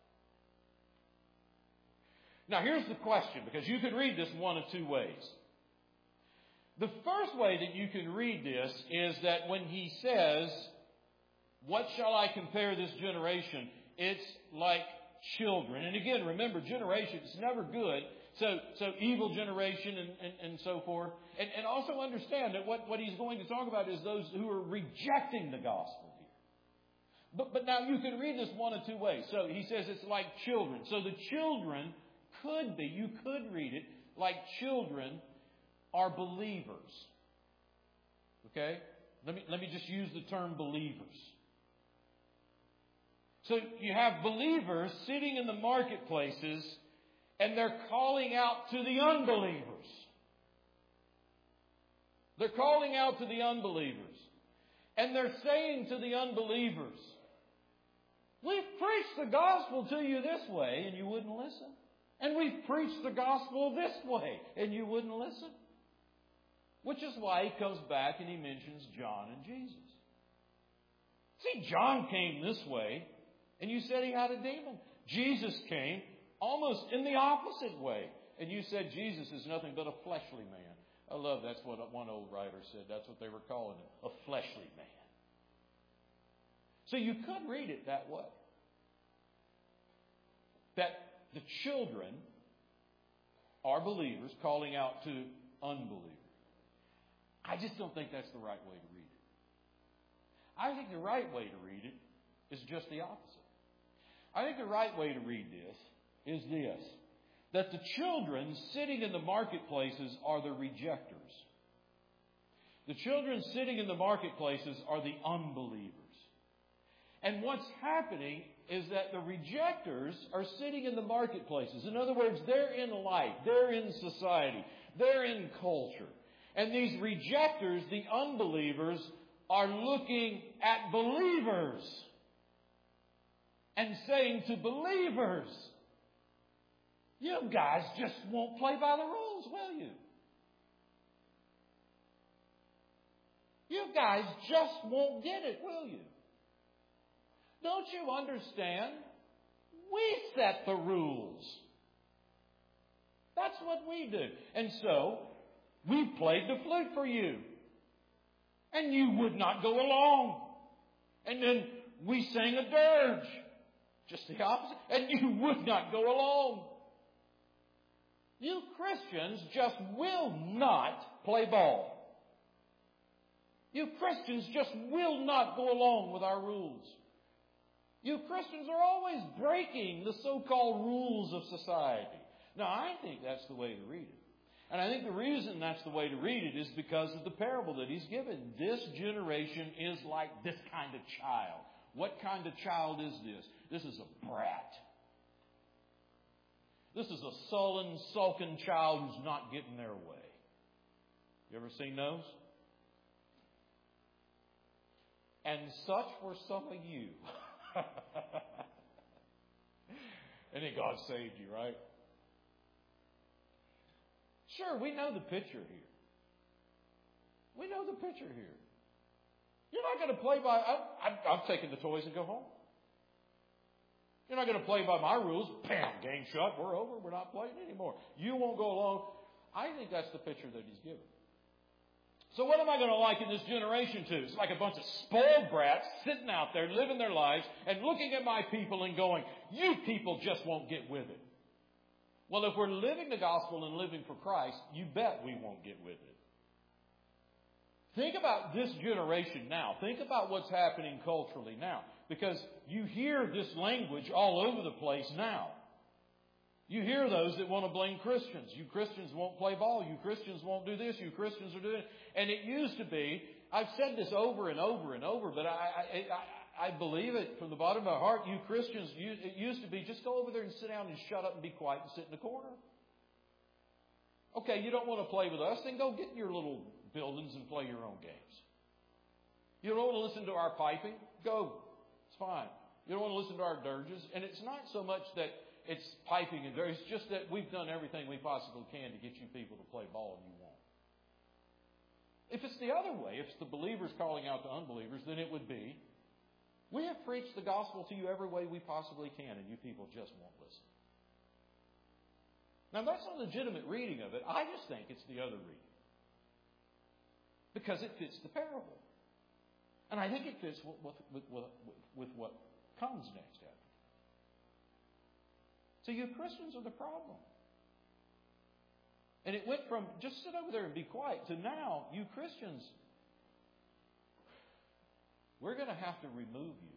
Now here's the question, because you could read this one of two ways. The first way that you can read this is that when he says, what shall I compare this generation? It's like children. And again, remember, generation, it's never good. So, so evil generation and, and, and so forth. And, and also understand that what, what he's going to talk about is those who are rejecting the gospel here. But, but now you can read this one of two ways. So he says it's like children. So the children could be, you could read it like children are believers. Okay? Let me, let me just use the term believers. So you have believers sitting in the marketplaces and they're calling out to the unbelievers. They're calling out to the unbelievers. And they're saying to the unbelievers, we've preached the gospel to you this way and you wouldn't listen. And we've preached the gospel this way and you wouldn't listen. Which is why he comes back and he mentions John and Jesus. See, John came this way, and you said he had a demon. Jesus came almost in the opposite way, and you said Jesus is nothing but a fleshly man. I love that's what one old writer said. That's what they were calling him, a fleshly man. So you could read it that way. That the children are believers calling out to unbelievers. I just don't think that's the right way to read it. I think the right way to read it is just the opposite. I think the right way to read this is this, that the children sitting in the marketplaces are the rejectors. The children sitting in the marketplaces are the unbelievers. And what's happening is that the rejectors are sitting in the marketplaces. In other words, they're in life, they're in society, they're in culture. And these rejectors, the unbelievers, are looking at believers and saying to believers, you guys just won't play by the rules, will you? You guys just won't get it, will you? Don't you understand? We set the rules. That's what we do. And so, we played the flute for you. And you would not go along. And then we sang a dirge. Just the opposite. And you would not go along. You Christians just will not play ball. You Christians just will not go along with our rules. You Christians are always breaking the so-called rules of society. Now, I think that's the way to read it. And I think the reason that's the way to read it is because of the parable that he's given. This generation is like this kind of child. What kind of child is this? This is a brat. This is a sullen, sulking child who's not getting their way. You ever seen those? And such were some of you. And then God saved you, right? Sure, we know the picture here. We know the picture here. You're not going to play by... I, I, I'm taking the toys and go home. You're not going to play by my rules. Bam, game shut. We're over. We're not playing anymore. You won't go along. I think that's the picture that he's given. So what am I going to liken this generation to? It's like a bunch of spoiled brats sitting out there living their lives and looking at my people and going, you people just won't get with it. Well, if we're living the gospel and living for Christ, you bet we won't get with it. Think about this generation now. Think about what's happening culturally now. Because you hear this language all over the place now. You hear those that want to blame Christians. You Christians won't play ball. You Christians won't do this. You Christians are doing it. And it used to be, I've said this over and over and over, but I, I, I, I believe it from the bottom of my heart. You Christians, you, it used to be, just go over there and sit down and shut up and be quiet and sit in the corner. Okay, you don't want to play with us, then go get in your little buildings and play your own games. You don't want to listen to our piping? Go. It's fine. You don't want to listen to our dirges. And it's not so much that it's piping and dirge. It's just that we've done everything we possibly can to get you people to play ball and you won't. If it's the other way, if it's the believers calling out to unbelievers, then it would be, we have preached the gospel to you every way we possibly can and you people just won't listen. Now that's a legitimate reading of it. I just think it's the other reading. Because it fits the parable. And I think it fits with, with, with, with what comes next after. So you Christians are the problem. And it went from just sit over there and be quiet to now, you Christians, we're going to have to remove you.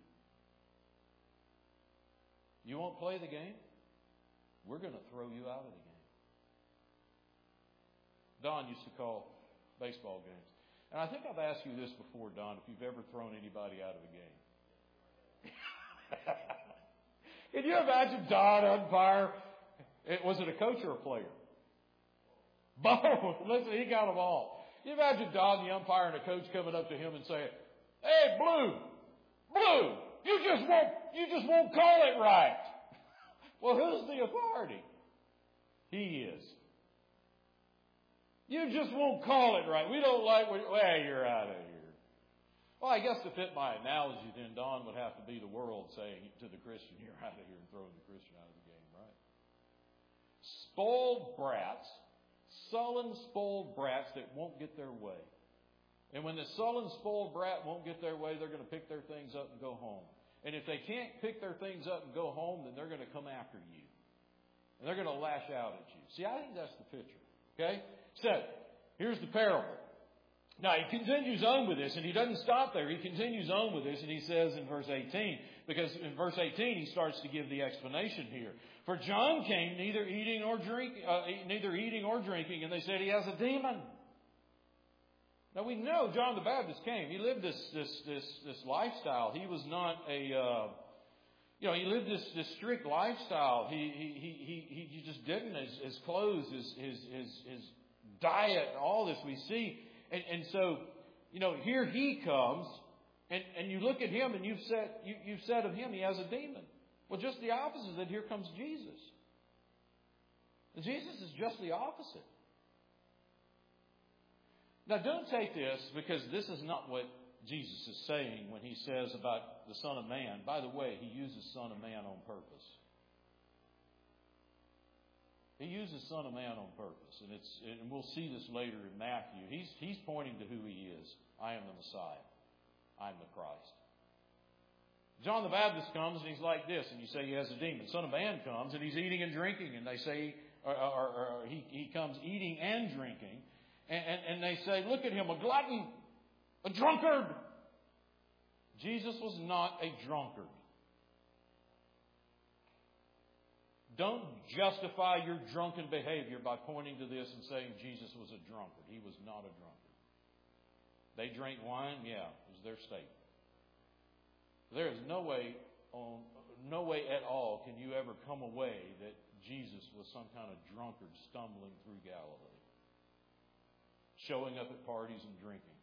You won't play the game? We're going to throw you out of the game. Don used to call baseball games. And I think I've asked you this before, Don, if you've ever thrown anybody out of a game. Can you imagine Don, umpire? It, was it a coach or a player? Both. Listen, he got them all. Can you imagine Don, the umpire, and a coach coming up to him and saying, hey, Blue, Blue, you just won't, you just won't call it right. Well, who's the authority? He is. You just won't call it right. We don't like what, well, you're out of here. Well, I guess to fit my analogy, then Don would have to be the world saying to the Christian, you're out of here, and throwing the Christian out of the game, right? Spoiled brats, sullen, spoiled brats that won't get their way. And when the sullen, spoiled brat won't get their way, they're going to pick their things up and go home. And if they can't pick their things up and go home, then they're going to come after you. And they're going to lash out at you. See, I think that's the picture. Okay? So, here's the parable. Now, he continues on with this, and he doesn't stop there. He continues on with this, and he says in verse eighteen, because in verse eighteen, he starts to give the explanation here. For John came neither eating or drink, uh, neither eating or drinking, and they said he has a demon. Now, we know John the Baptist came. He lived this this this this lifestyle. He was not a, uh, you know, he lived this this strict lifestyle. He he he he he just didn't. His, his clothes, his his his his diet, all this we see. And, and so, you know, here he comes, and, and you look at him, and you've said you, you've said of him he has a demon. Well, just the opposite. That here comes Jesus. And Jesus is just the opposite. Now, don't take this because this is not what Jesus is saying when he says about the Son of Man. By the way, he uses Son of Man on purpose. He uses Son of Man on purpose, and it's and we'll see this later in Matthew. He's he's pointing to who he is. I am the Messiah. I am the Christ. John the Baptist comes and he's like this, and you say he has a demon. Son of Man comes and he's eating and drinking, and they say, or, or, or he he comes eating and drinking, and, and and they say, look at him, a glutton, a drunkard. Jesus was not a drunkard. Don't justify your drunken behavior by pointing to this and saying Jesus was a drunkard. He was not a drunkard. They drank wine, yeah, it was their statement. There is no way, on, no way at all can you ever come away that Jesus was some kind of drunkard stumbling through Galilee, showing up at parties and drinking.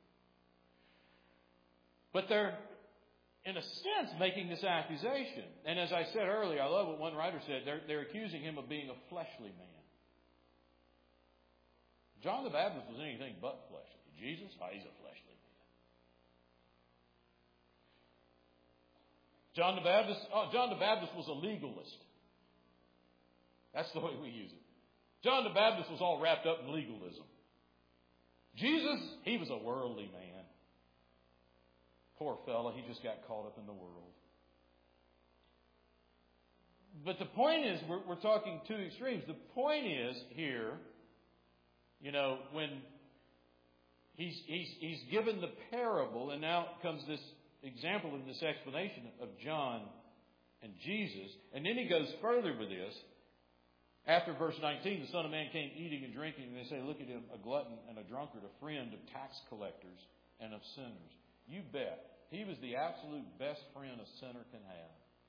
But they're, in a sense, making this accusation. And as I said earlier, I love what one writer said. They're, they're accusing him of being a fleshly man. John the Baptist was anything but fleshly. Jesus, oh, he's a fleshly man. John the Baptist, oh, John the Baptist was a legalist. That's the way we use it. John the Baptist was all wrapped up in legalism. Jesus, Jesus, he was a worldly man. Poor fella, he just got caught up in the world. But the point is, we're, we're talking two extremes. The point is here, you know, when he's, he's, he's given the parable, and now comes this example in this explanation of John and Jesus, and then he goes further with this. After verse nineteen, the Son of Man came eating and drinking, and they say, look at him, a glutton and a drunkard, a friend of tax collectors and of sinners. You bet. He was the absolute best friend a sinner can have.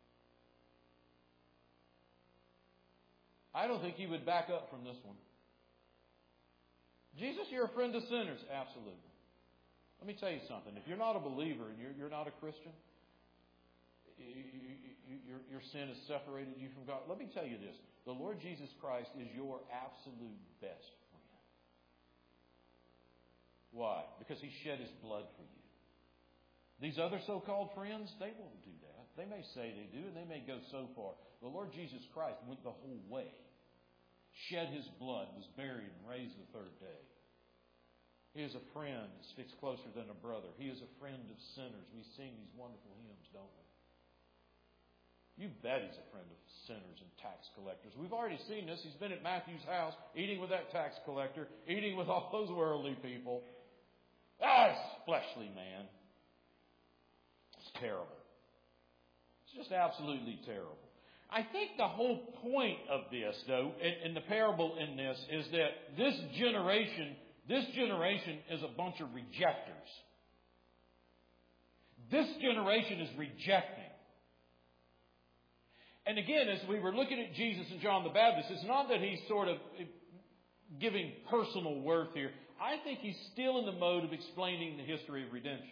I don't think he would back up from this one. Jesus, you're a friend of sinners. Absolutely. Let me tell you something. If you're not a believer and you're, you're not a Christian, you, you, your, your sin has separated you from God. Let me tell you this. The Lord Jesus Christ is your absolute best friend. Why? Because He shed His blood for you. These other so-called friends, they won't do that. They may say they do, and they may go so far. The Lord Jesus Christ went the whole way. Shed His blood, was buried, and raised the third day. He is a friend that sticks closer than a brother. He is a friend of sinners. We sing these wonderful hymns, don't we? You bet He's a friend of sinners and tax collectors. We've already seen this. He's been at Matthew's house, eating with that tax collector, eating with all those worldly people. Ah, fleshly man. It's terrible. It's just absolutely terrible. I think the whole point of this, though, in, in the parable in this, is that this generation, this generation is a bunch of rejectors. This generation is rejecting. And again, as we were looking at Jesus and John the Baptist, it's not that he's sort of giving personal worth here. I think he's still in the mode of explaining the history of redemption.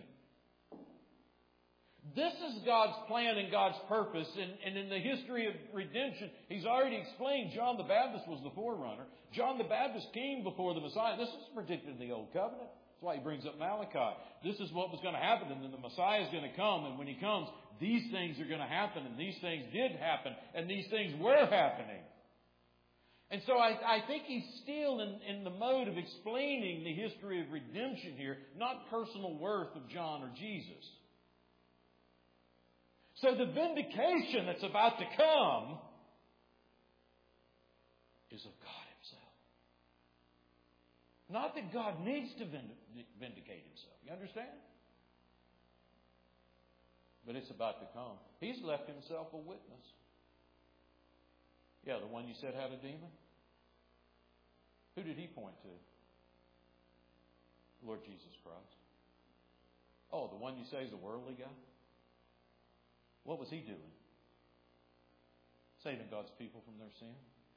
This is God's plan and God's purpose. And, and in the history of redemption, He's already explained John the Baptist was the forerunner. John the Baptist came before the Messiah. This is predicted in the Old Covenant. That's why He brings up Malachi. This is what was going to happen. And then the Messiah is going to come. And when He comes, these things are going to happen. And these things did happen. And these things were happening. And so I, I think he's still in, in the mode of explaining the history of redemption here, not personal worth of John or Jesus. So the vindication that's about to come is of God Himself. Not that God needs to vindicate Himself. You understand? But it's about to come. He's left Himself a witness. Yeah, the one you said had a demon. Who did He point to? Lord Jesus Christ. Oh, the one you say is a worldly guy? What was He doing? Saving God's people from their sin.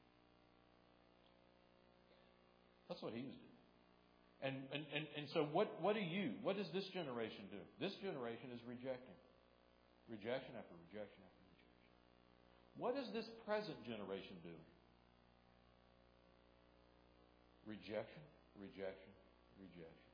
That's what He was doing. And, and, and, and so what, what do you, what does this generation do? This generation is rejecting. Rejection after rejection after rejection. What does this present generation do? Rejection, rejection, rejection.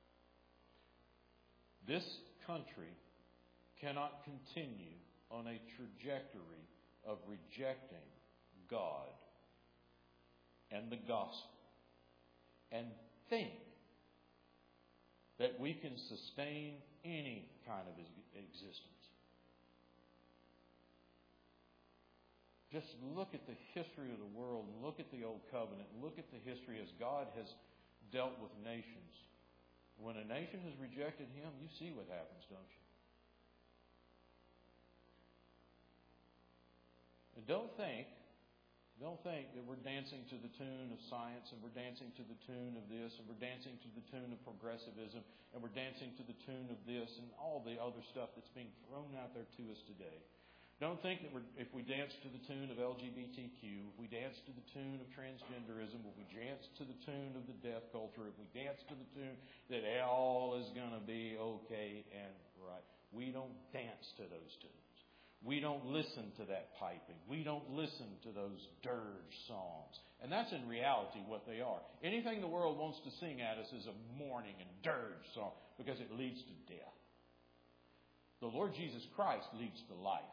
This country cannot continue on a trajectory of rejecting God and the gospel and think that we can sustain any kind of existence. Just look at the history of the world and look at the Old Covenant and look at the history as God has dealt with nations. When a nation has rejected Him, you see what happens, don't you? And don't think, don't think that we're dancing to the tune of science and we're dancing to the tune of this and we're dancing to the tune of progressivism and we're dancing to the tune of this and all the other stuff that's being thrown out there to us today. Don't think that we're, if we dance to the tune of L G B T Q, if we dance to the tune of transgenderism, if we dance to the tune of the death culture, if we dance to the tune that all is going to be okay and right. We don't dance to those tunes. We don't listen to that piping. We don't listen to those dirge songs. And that's in reality what they are. Anything the world wants to sing at us is a mourning and dirge song because it leads to death. The Lord Jesus Christ leads to life.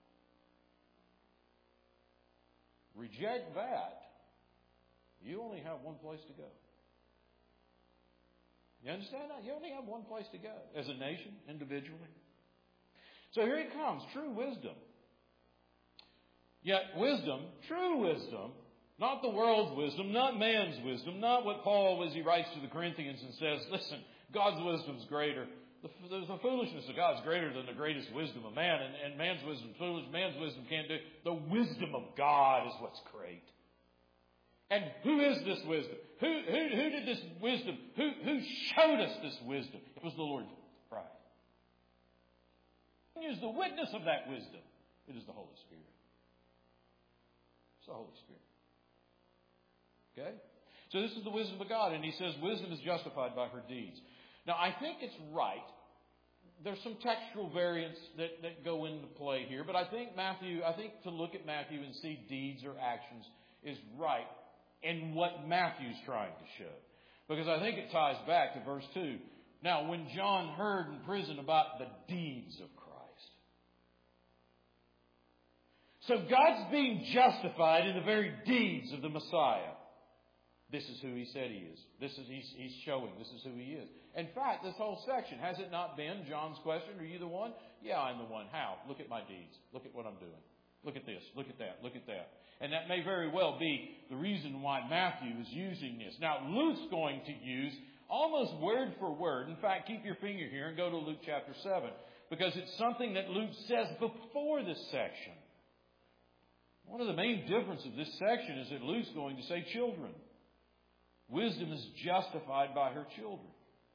Reject that, you only have one place to go. You understand that? You only have one place to go as a nation, individually. So here it comes, true wisdom. Yet wisdom, true wisdom, not the world's wisdom, not man's wisdom, not what Paul, as he writes to the Corinthians and says, listen, God's wisdom is greater. The, the, the foolishness of God is greater than the greatest wisdom of man, and, and man's wisdom is foolish. Man's wisdom can't do it. The wisdom of God is what's great. And who is this wisdom? Who, who, who did this wisdom? Who, who showed us this wisdom? It was the Lord Christ. He is the witness of that wisdom. It is the Holy Spirit. It's the Holy Spirit. Okay? So this is the wisdom of God, and he says wisdom is justified by her deeds. Now, I think it's right. There's some textual variants that, that go into play here, but I think Matthew, I think to look at Matthew and see deeds or actions is right in what Matthew's trying to show. Because I think it ties back to verse two. Now, when John heard in prison about the deeds of Christ. So God's being justified in the very deeds of the Messiah. This is who he said he is. This is he's, he's showing. This is who he is. In fact, this whole section, has it not been John's question? Are you the one? Yeah, I'm the one. How? Look at my deeds. Look at what I'm doing. Look at this. Look at that. Look at that. And that may very well be the reason why Matthew is using this. Now, Luke's going to use almost word for word. In fact, keep your finger here and go to Luke chapter seven. Because it's something that Luke says before this section. One of the main differences of this section is that Luke's going to say children. Wisdom is justified by her children.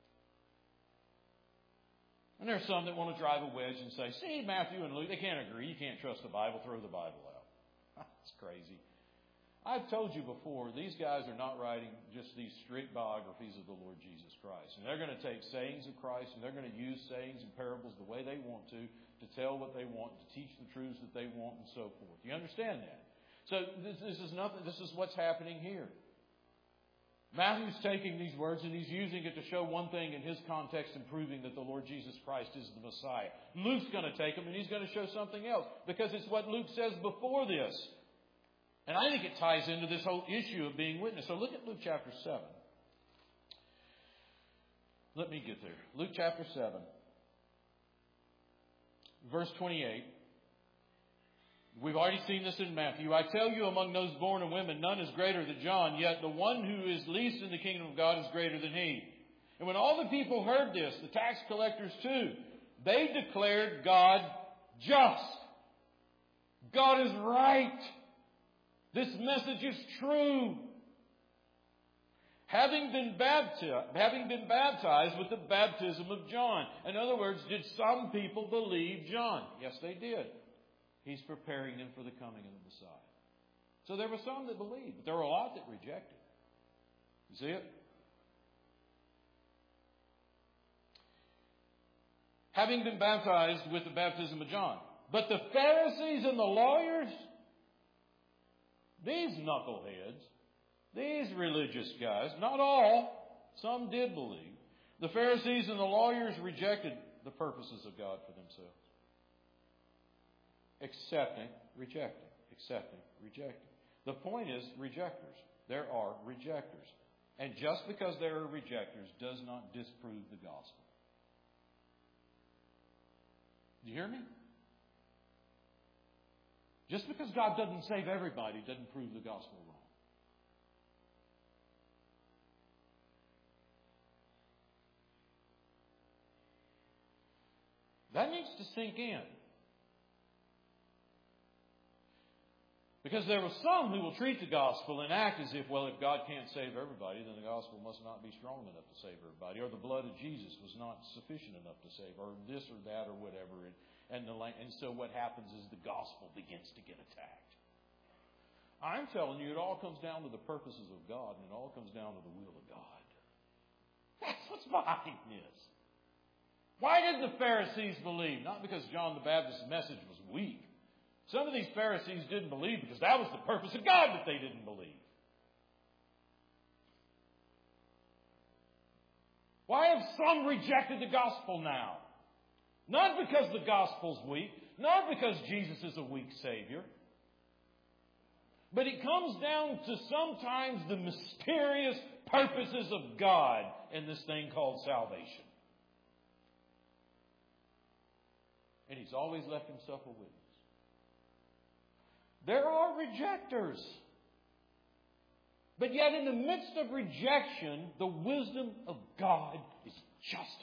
And there are some that want to drive a wedge and say, see, Matthew and Luke, they can't agree. You can't trust the Bible. Throw the Bible out. That's crazy. I've told you before, these guys are not writing just these strict biographies of the Lord Jesus Christ. And they're going to take sayings of Christ and they're going to use sayings and parables the way they want to, to tell what they want, to teach the truths that they want, and so forth. You understand that? So this, this is nothing. This is what's happening here. Matthew's taking these words and he's using it to show one thing in his context and proving that the Lord Jesus Christ is the Messiah. Luke's going to take them and he's going to show something else because it's what Luke says before this. And I think it ties into this whole issue of being witness. So look at Luke chapter seven. Let me get there. Luke chapter seven. Verse twenty-eight. We've already seen this in Matthew. I tell you, among those born of women, none is greater than John, yet the one who is least in the kingdom of God is greater than he. And when all the people heard this, the tax collectors too, they declared God just. God is right. This message is true. Having been baptized, having been baptized with the baptism of John. In other words, did some people believe John? Yes, they did. He's preparing them for the coming of the Messiah. So there were some that believed, but there were a lot that rejected. You see it? Having been baptized with the baptism of John. But the Pharisees and the lawyers, these knuckleheads, these religious guys, not all, some did believe. The Pharisees and the lawyers rejected the purposes of God for themselves. Accepting, rejecting, accepting, rejecting. The point is rejectors. There are rejectors. And just because there are rejectors does not disprove the gospel. Do you hear me? Just because God doesn't save everybody doesn't prove the gospel wrong. That needs to sink in. Because there were some who will treat the gospel and act as if, well, if God can't save everybody, then the gospel must not be strong enough to save everybody, or the blood of Jesus was not sufficient enough to save, or this or that or whatever. And, and, the, and so what happens is the gospel begins to get attacked. I'm telling you, it all comes down to the purposes of God, and it all comes down to the will of God. That's what's behind this. Why did the Pharisees believe? Not because John the Baptist's message was weak. Some of these Pharisees didn't believe because that was the purpose of God that they didn't believe. Why have some rejected the gospel now? Not because the gospel's weak, not because Jesus is a weak Savior, but it comes down to sometimes the mysterious purposes of God in this thing called salvation. And He's always left Himself a witness. There are rejectors. But yet in the midst of rejection, the wisdom of God is justified.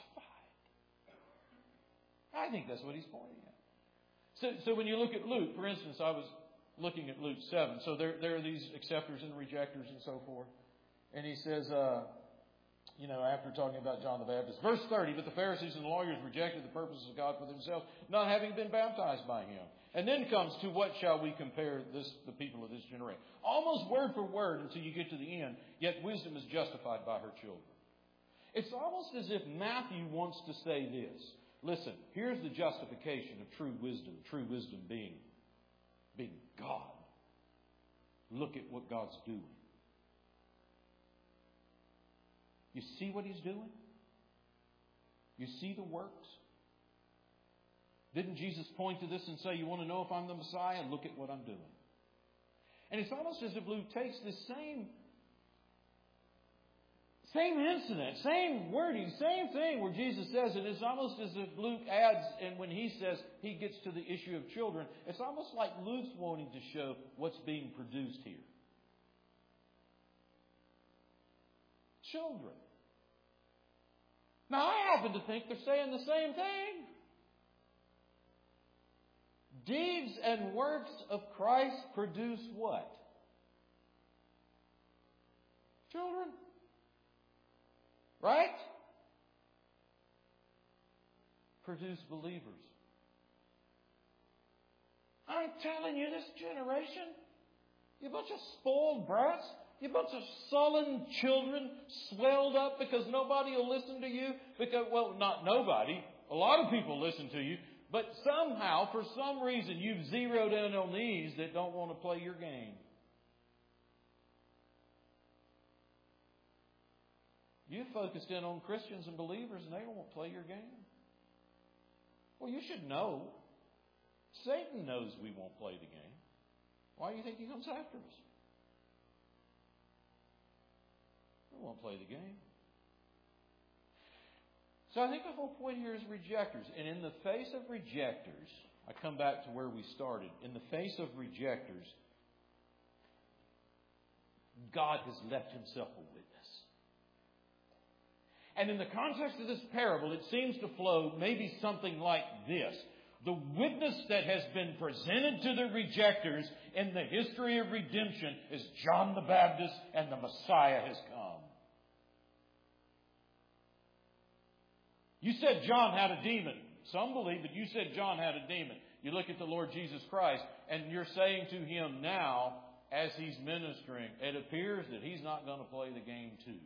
I think that's what He's pointing at. So, so when you look at Luke, for instance, I was looking at Luke seven. So there, there are these acceptors and rejectors and so forth. And he says, uh, you know, after talking about John the Baptist, verse thirty, but the Pharisees and the lawyers rejected the purposes of God for themselves, not having been baptized by Him. And then comes to what shall we compare this, the people of this generation? Almost word for word until you get to the end, yet wisdom is justified by her children. It's almost as if Matthew wants to say this. Listen, here's the justification of true wisdom, true wisdom being, being God. Look at what God's doing. You see what He's doing? You see the works? Didn't Jesus point to this and say, you want to know if I'm the Messiah? Look at what I'm doing. And it's almost as if Luke takes this same, same incident, same wording, same thing where Jesus says it. It's almost as if Luke adds, and when he says he gets to the issue of children, it's almost like Luke's wanting to show what's being produced here. Children. Now, I happen to think they're saying the same thing. Deeds and works of Christ produce what? Children. Right? Produce believers. I'm telling you, this generation, you bunch of spoiled brats, you bunch of sullen children, swelled up because nobody will listen to you. Because, well, not nobody. A lot of people listen to you. But somehow, for some reason, you've zeroed in on these that don't want to play your game. You focused in on Christians and believers and they don't want to play your game. Well, you should know. Satan knows we won't play the game. Why do you think he comes after us? We won't play the game. So I think the whole point here is rejectors. And in the face of rejectors, I come back to where we started. In the face of rejectors, God has left Himself a witness. And in the context of this parable, it seems to flow maybe something like this. The witness that has been presented to the rejectors in the history of redemption is John the Baptist, and the Messiah has come. You said John had a demon. Some believe that you said John had a demon. You look at the Lord Jesus Christ, and you're saying to Him now, as He's ministering, it appears that He's not going to play the game too.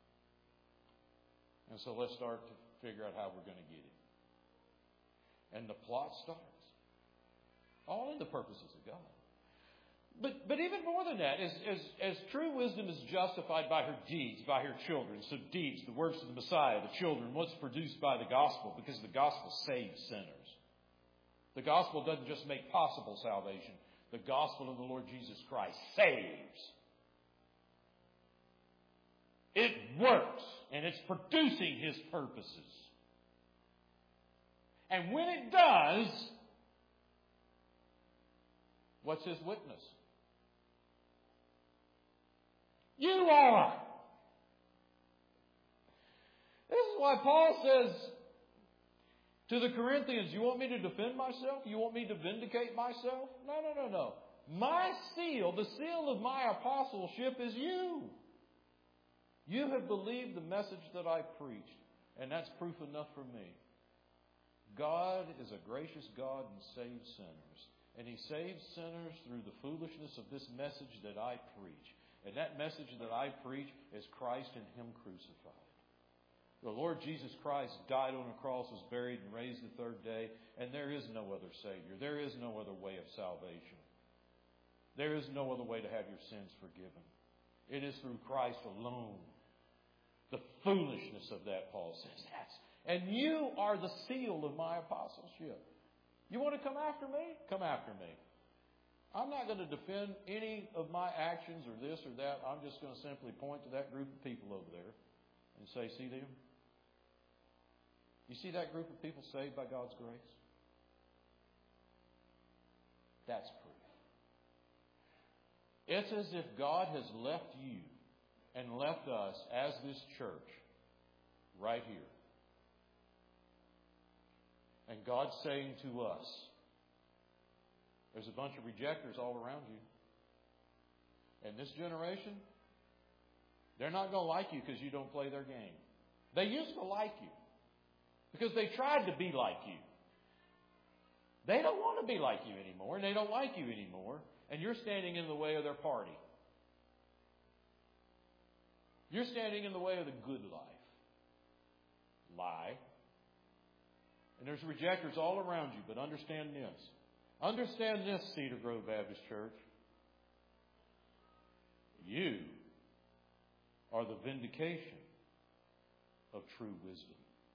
And so let's start to figure out how we're going to get it. And the plot starts. All in the purposes of God. But but even more than that, as, as, as true wisdom is justified by her deeds, by her children. So deeds, the works of the Messiah, the children, what's produced by the gospel, because the gospel saves sinners. The gospel doesn't just make possible salvation. The gospel of the Lord Jesus Christ saves. It works, and it's producing His purposes. And when it does, what's His witness? You are. This is why Paul says to the Corinthians, you want me to defend myself? You want me to vindicate myself? No, no, no, no. My seal, the seal of my apostleship is you. You have believed the message that I preached, and that's proof enough for me. God is a gracious God and saves sinners. And He saves sinners through the foolishness of this message that I preach. And that message that I preach is Christ and Him crucified. The Lord Jesus Christ died on a cross, was buried, and raised the third day. And there is no other Savior. There is no other way of salvation. There is no other way to have your sins forgiven. It is through Christ alone. The foolishness of that, Paul says. That's, and you are the seal of my apostleship. You want to come after me? Come after me. I'm not going to defend any of my actions or this or that. I'm just going to simply point to that group of people over there and say, see them? You see that group of people saved by God's grace? That's proof. It's as if God has left you and left us as this church right here. And God's saying to us, there's a bunch of rejectors all around you. And this generation, they're not going to like you because you don't play their game. They used to like you because they tried to be like you. They don't want to be like you anymore, and they don't like you anymore, and you're standing in the way of their party. You're standing in the way of the good life. Lie. And there's rejectors all around you, but understand this. Understand this, Cedar Grove Baptist Church. You are the vindication of true wisdom.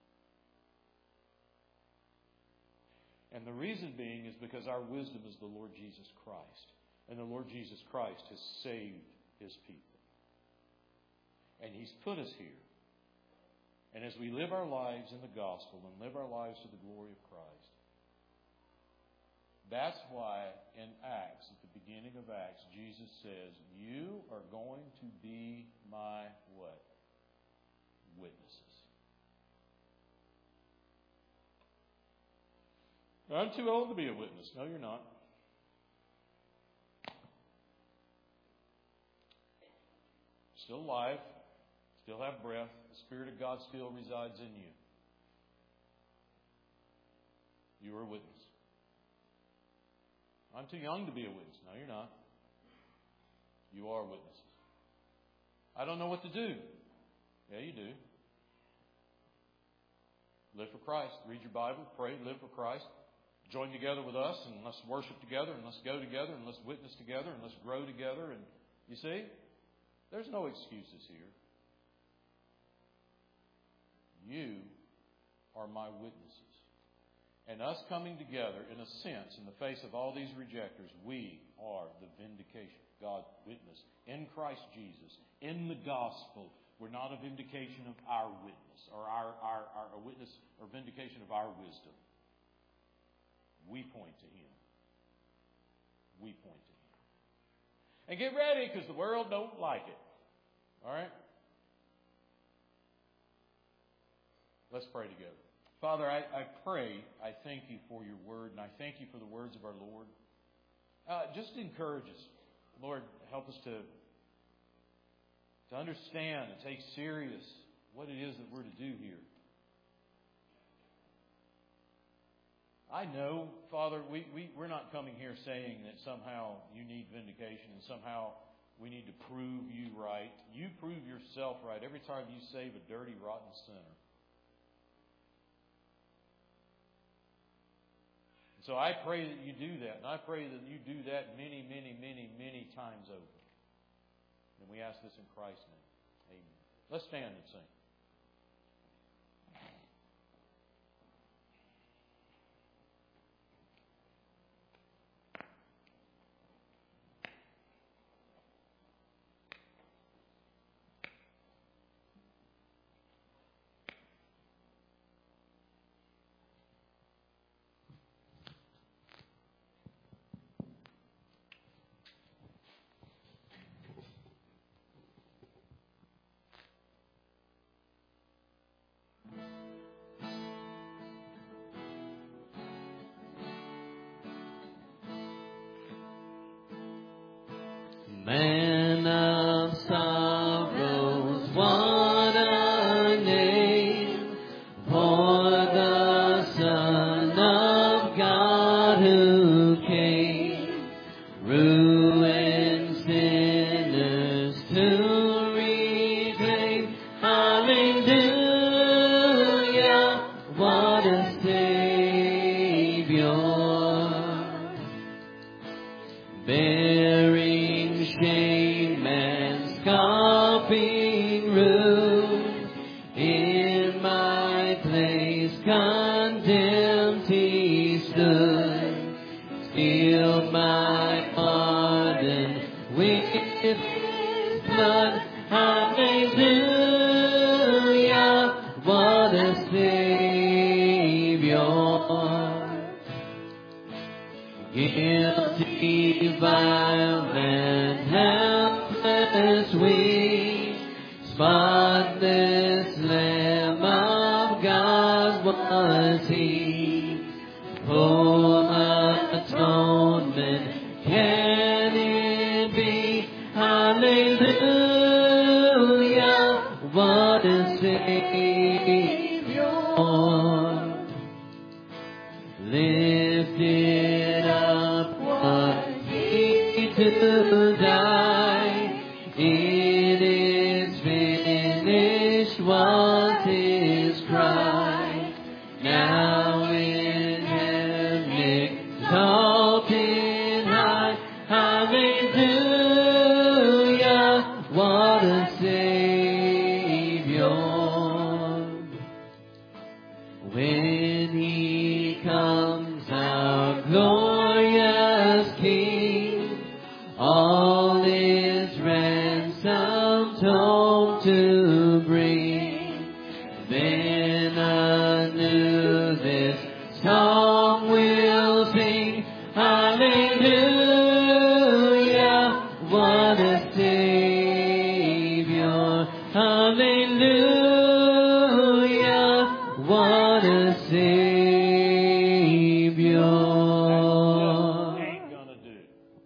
And the reason being is because our wisdom is the Lord Jesus Christ. And the Lord Jesus Christ has saved His people. And He's put us here. And as we live our lives in the gospel and live our lives to the glory of Christ, that's why in Acts, at the beginning of Acts, Jesus says, you are going to be my what? Witnesses. I'm too old to be a witness. No, you're not. Still alive. Still have breath. The Spirit of God still resides in you. You are a witness. I'm too young to be a witness. No, you're not. You are witnesses. I don't know what to do. Yeah, you do. Live for Christ. Read your Bible. Pray. Live for Christ. Join together with us and let's worship together and let's go together and let's witness together and let's grow together. And you see, there's no excuses here. You are my witnesses. And us coming together, in a sense, in the face of all these rejectors, we are the vindication. God's witness in Christ Jesus, in the gospel. We're not a vindication of our witness or our, our, our a witness or vindication of our wisdom. We point to Him. We point to Him. And get ready because the world don't like it. All right? Let's pray together. Father, I, I pray, I thank You for Your word, and I thank You for the words of our Lord. Uh, just encourage us. Lord, help us to, to understand and take serious what it is that we're to do here. I know, Father, we, we, we're not coming here saying that somehow You need vindication and somehow we need to prove You right. You prove Yourself right every time You save a dirty, rotten sinner. So I pray that You do that. And I pray that You do that many, many, many, many times over. And we ask this in Christ's name. Amen. Let's stand and sing. Man of sorrows, what a name for the Son of God who came, ruined sinners to reclaim. Hallelujah, what a Savior, bearing shame and scoffing rude, in my place condemned He stood, still my what a Savior. Guilty, vile, and helpless we, spotless Lamb of God was He. Full atonement can it be? Hallelujah, what a Savior. Lifted up, what He to die. It is finished was His cry. Now in heaven exalted high, hallelujah, what a Savior. When He comes, our glorious King, all is ransomed home to bring. Then anew this song will sing, hallelujah, what a Savior. Hallelujah, what a Savior. Ain't gonna do.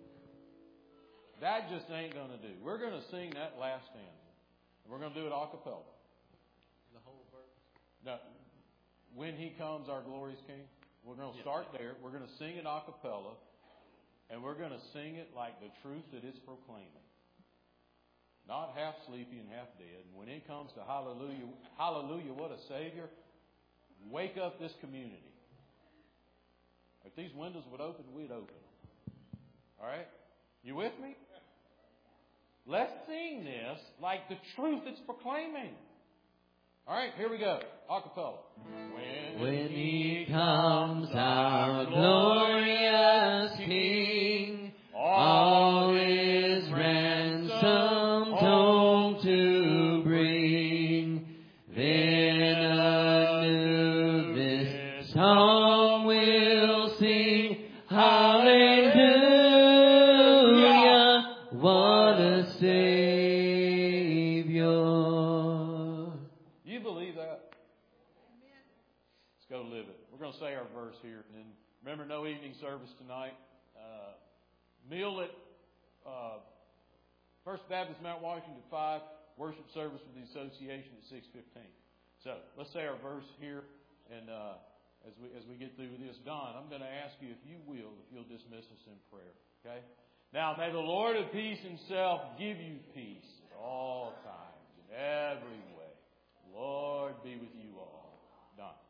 That just ain't gonna do. We're gonna sing that last stanza. We're gonna do it a cappella. The whole verse. Now, when He comes, our glorious King, we're going to start there. We're going to sing it a cappella, and we're going to sing it like the truth that it's proclaiming. Not half sleepy and half dead. And when it comes to hallelujah, hallelujah, what a Savior, wake up this community. If these windows would open, we'd open them. All right? You with me? Let's sing this like the truth it's proclaiming. All right, here we go. A cappella. When, When He comes, our glorious King, all is ransomed home to bring. Then anew this song will sing, hallelujah, what a Savior. You believe that? Let's go live it. We're going to say our verse here. And then remember, no evening service tonight. Uh, meal at uh, First Baptist Mount Washington at five. Worship service with the association at six fifteen. So let's say our verse here. And uh, as we as we get through with this, Don, I'm going to ask you, if you will, if you'll dismiss us in prayer. Okay? Now, may the Lord of peace Himself give you peace at all times, in every way. Lord be with you all. Don.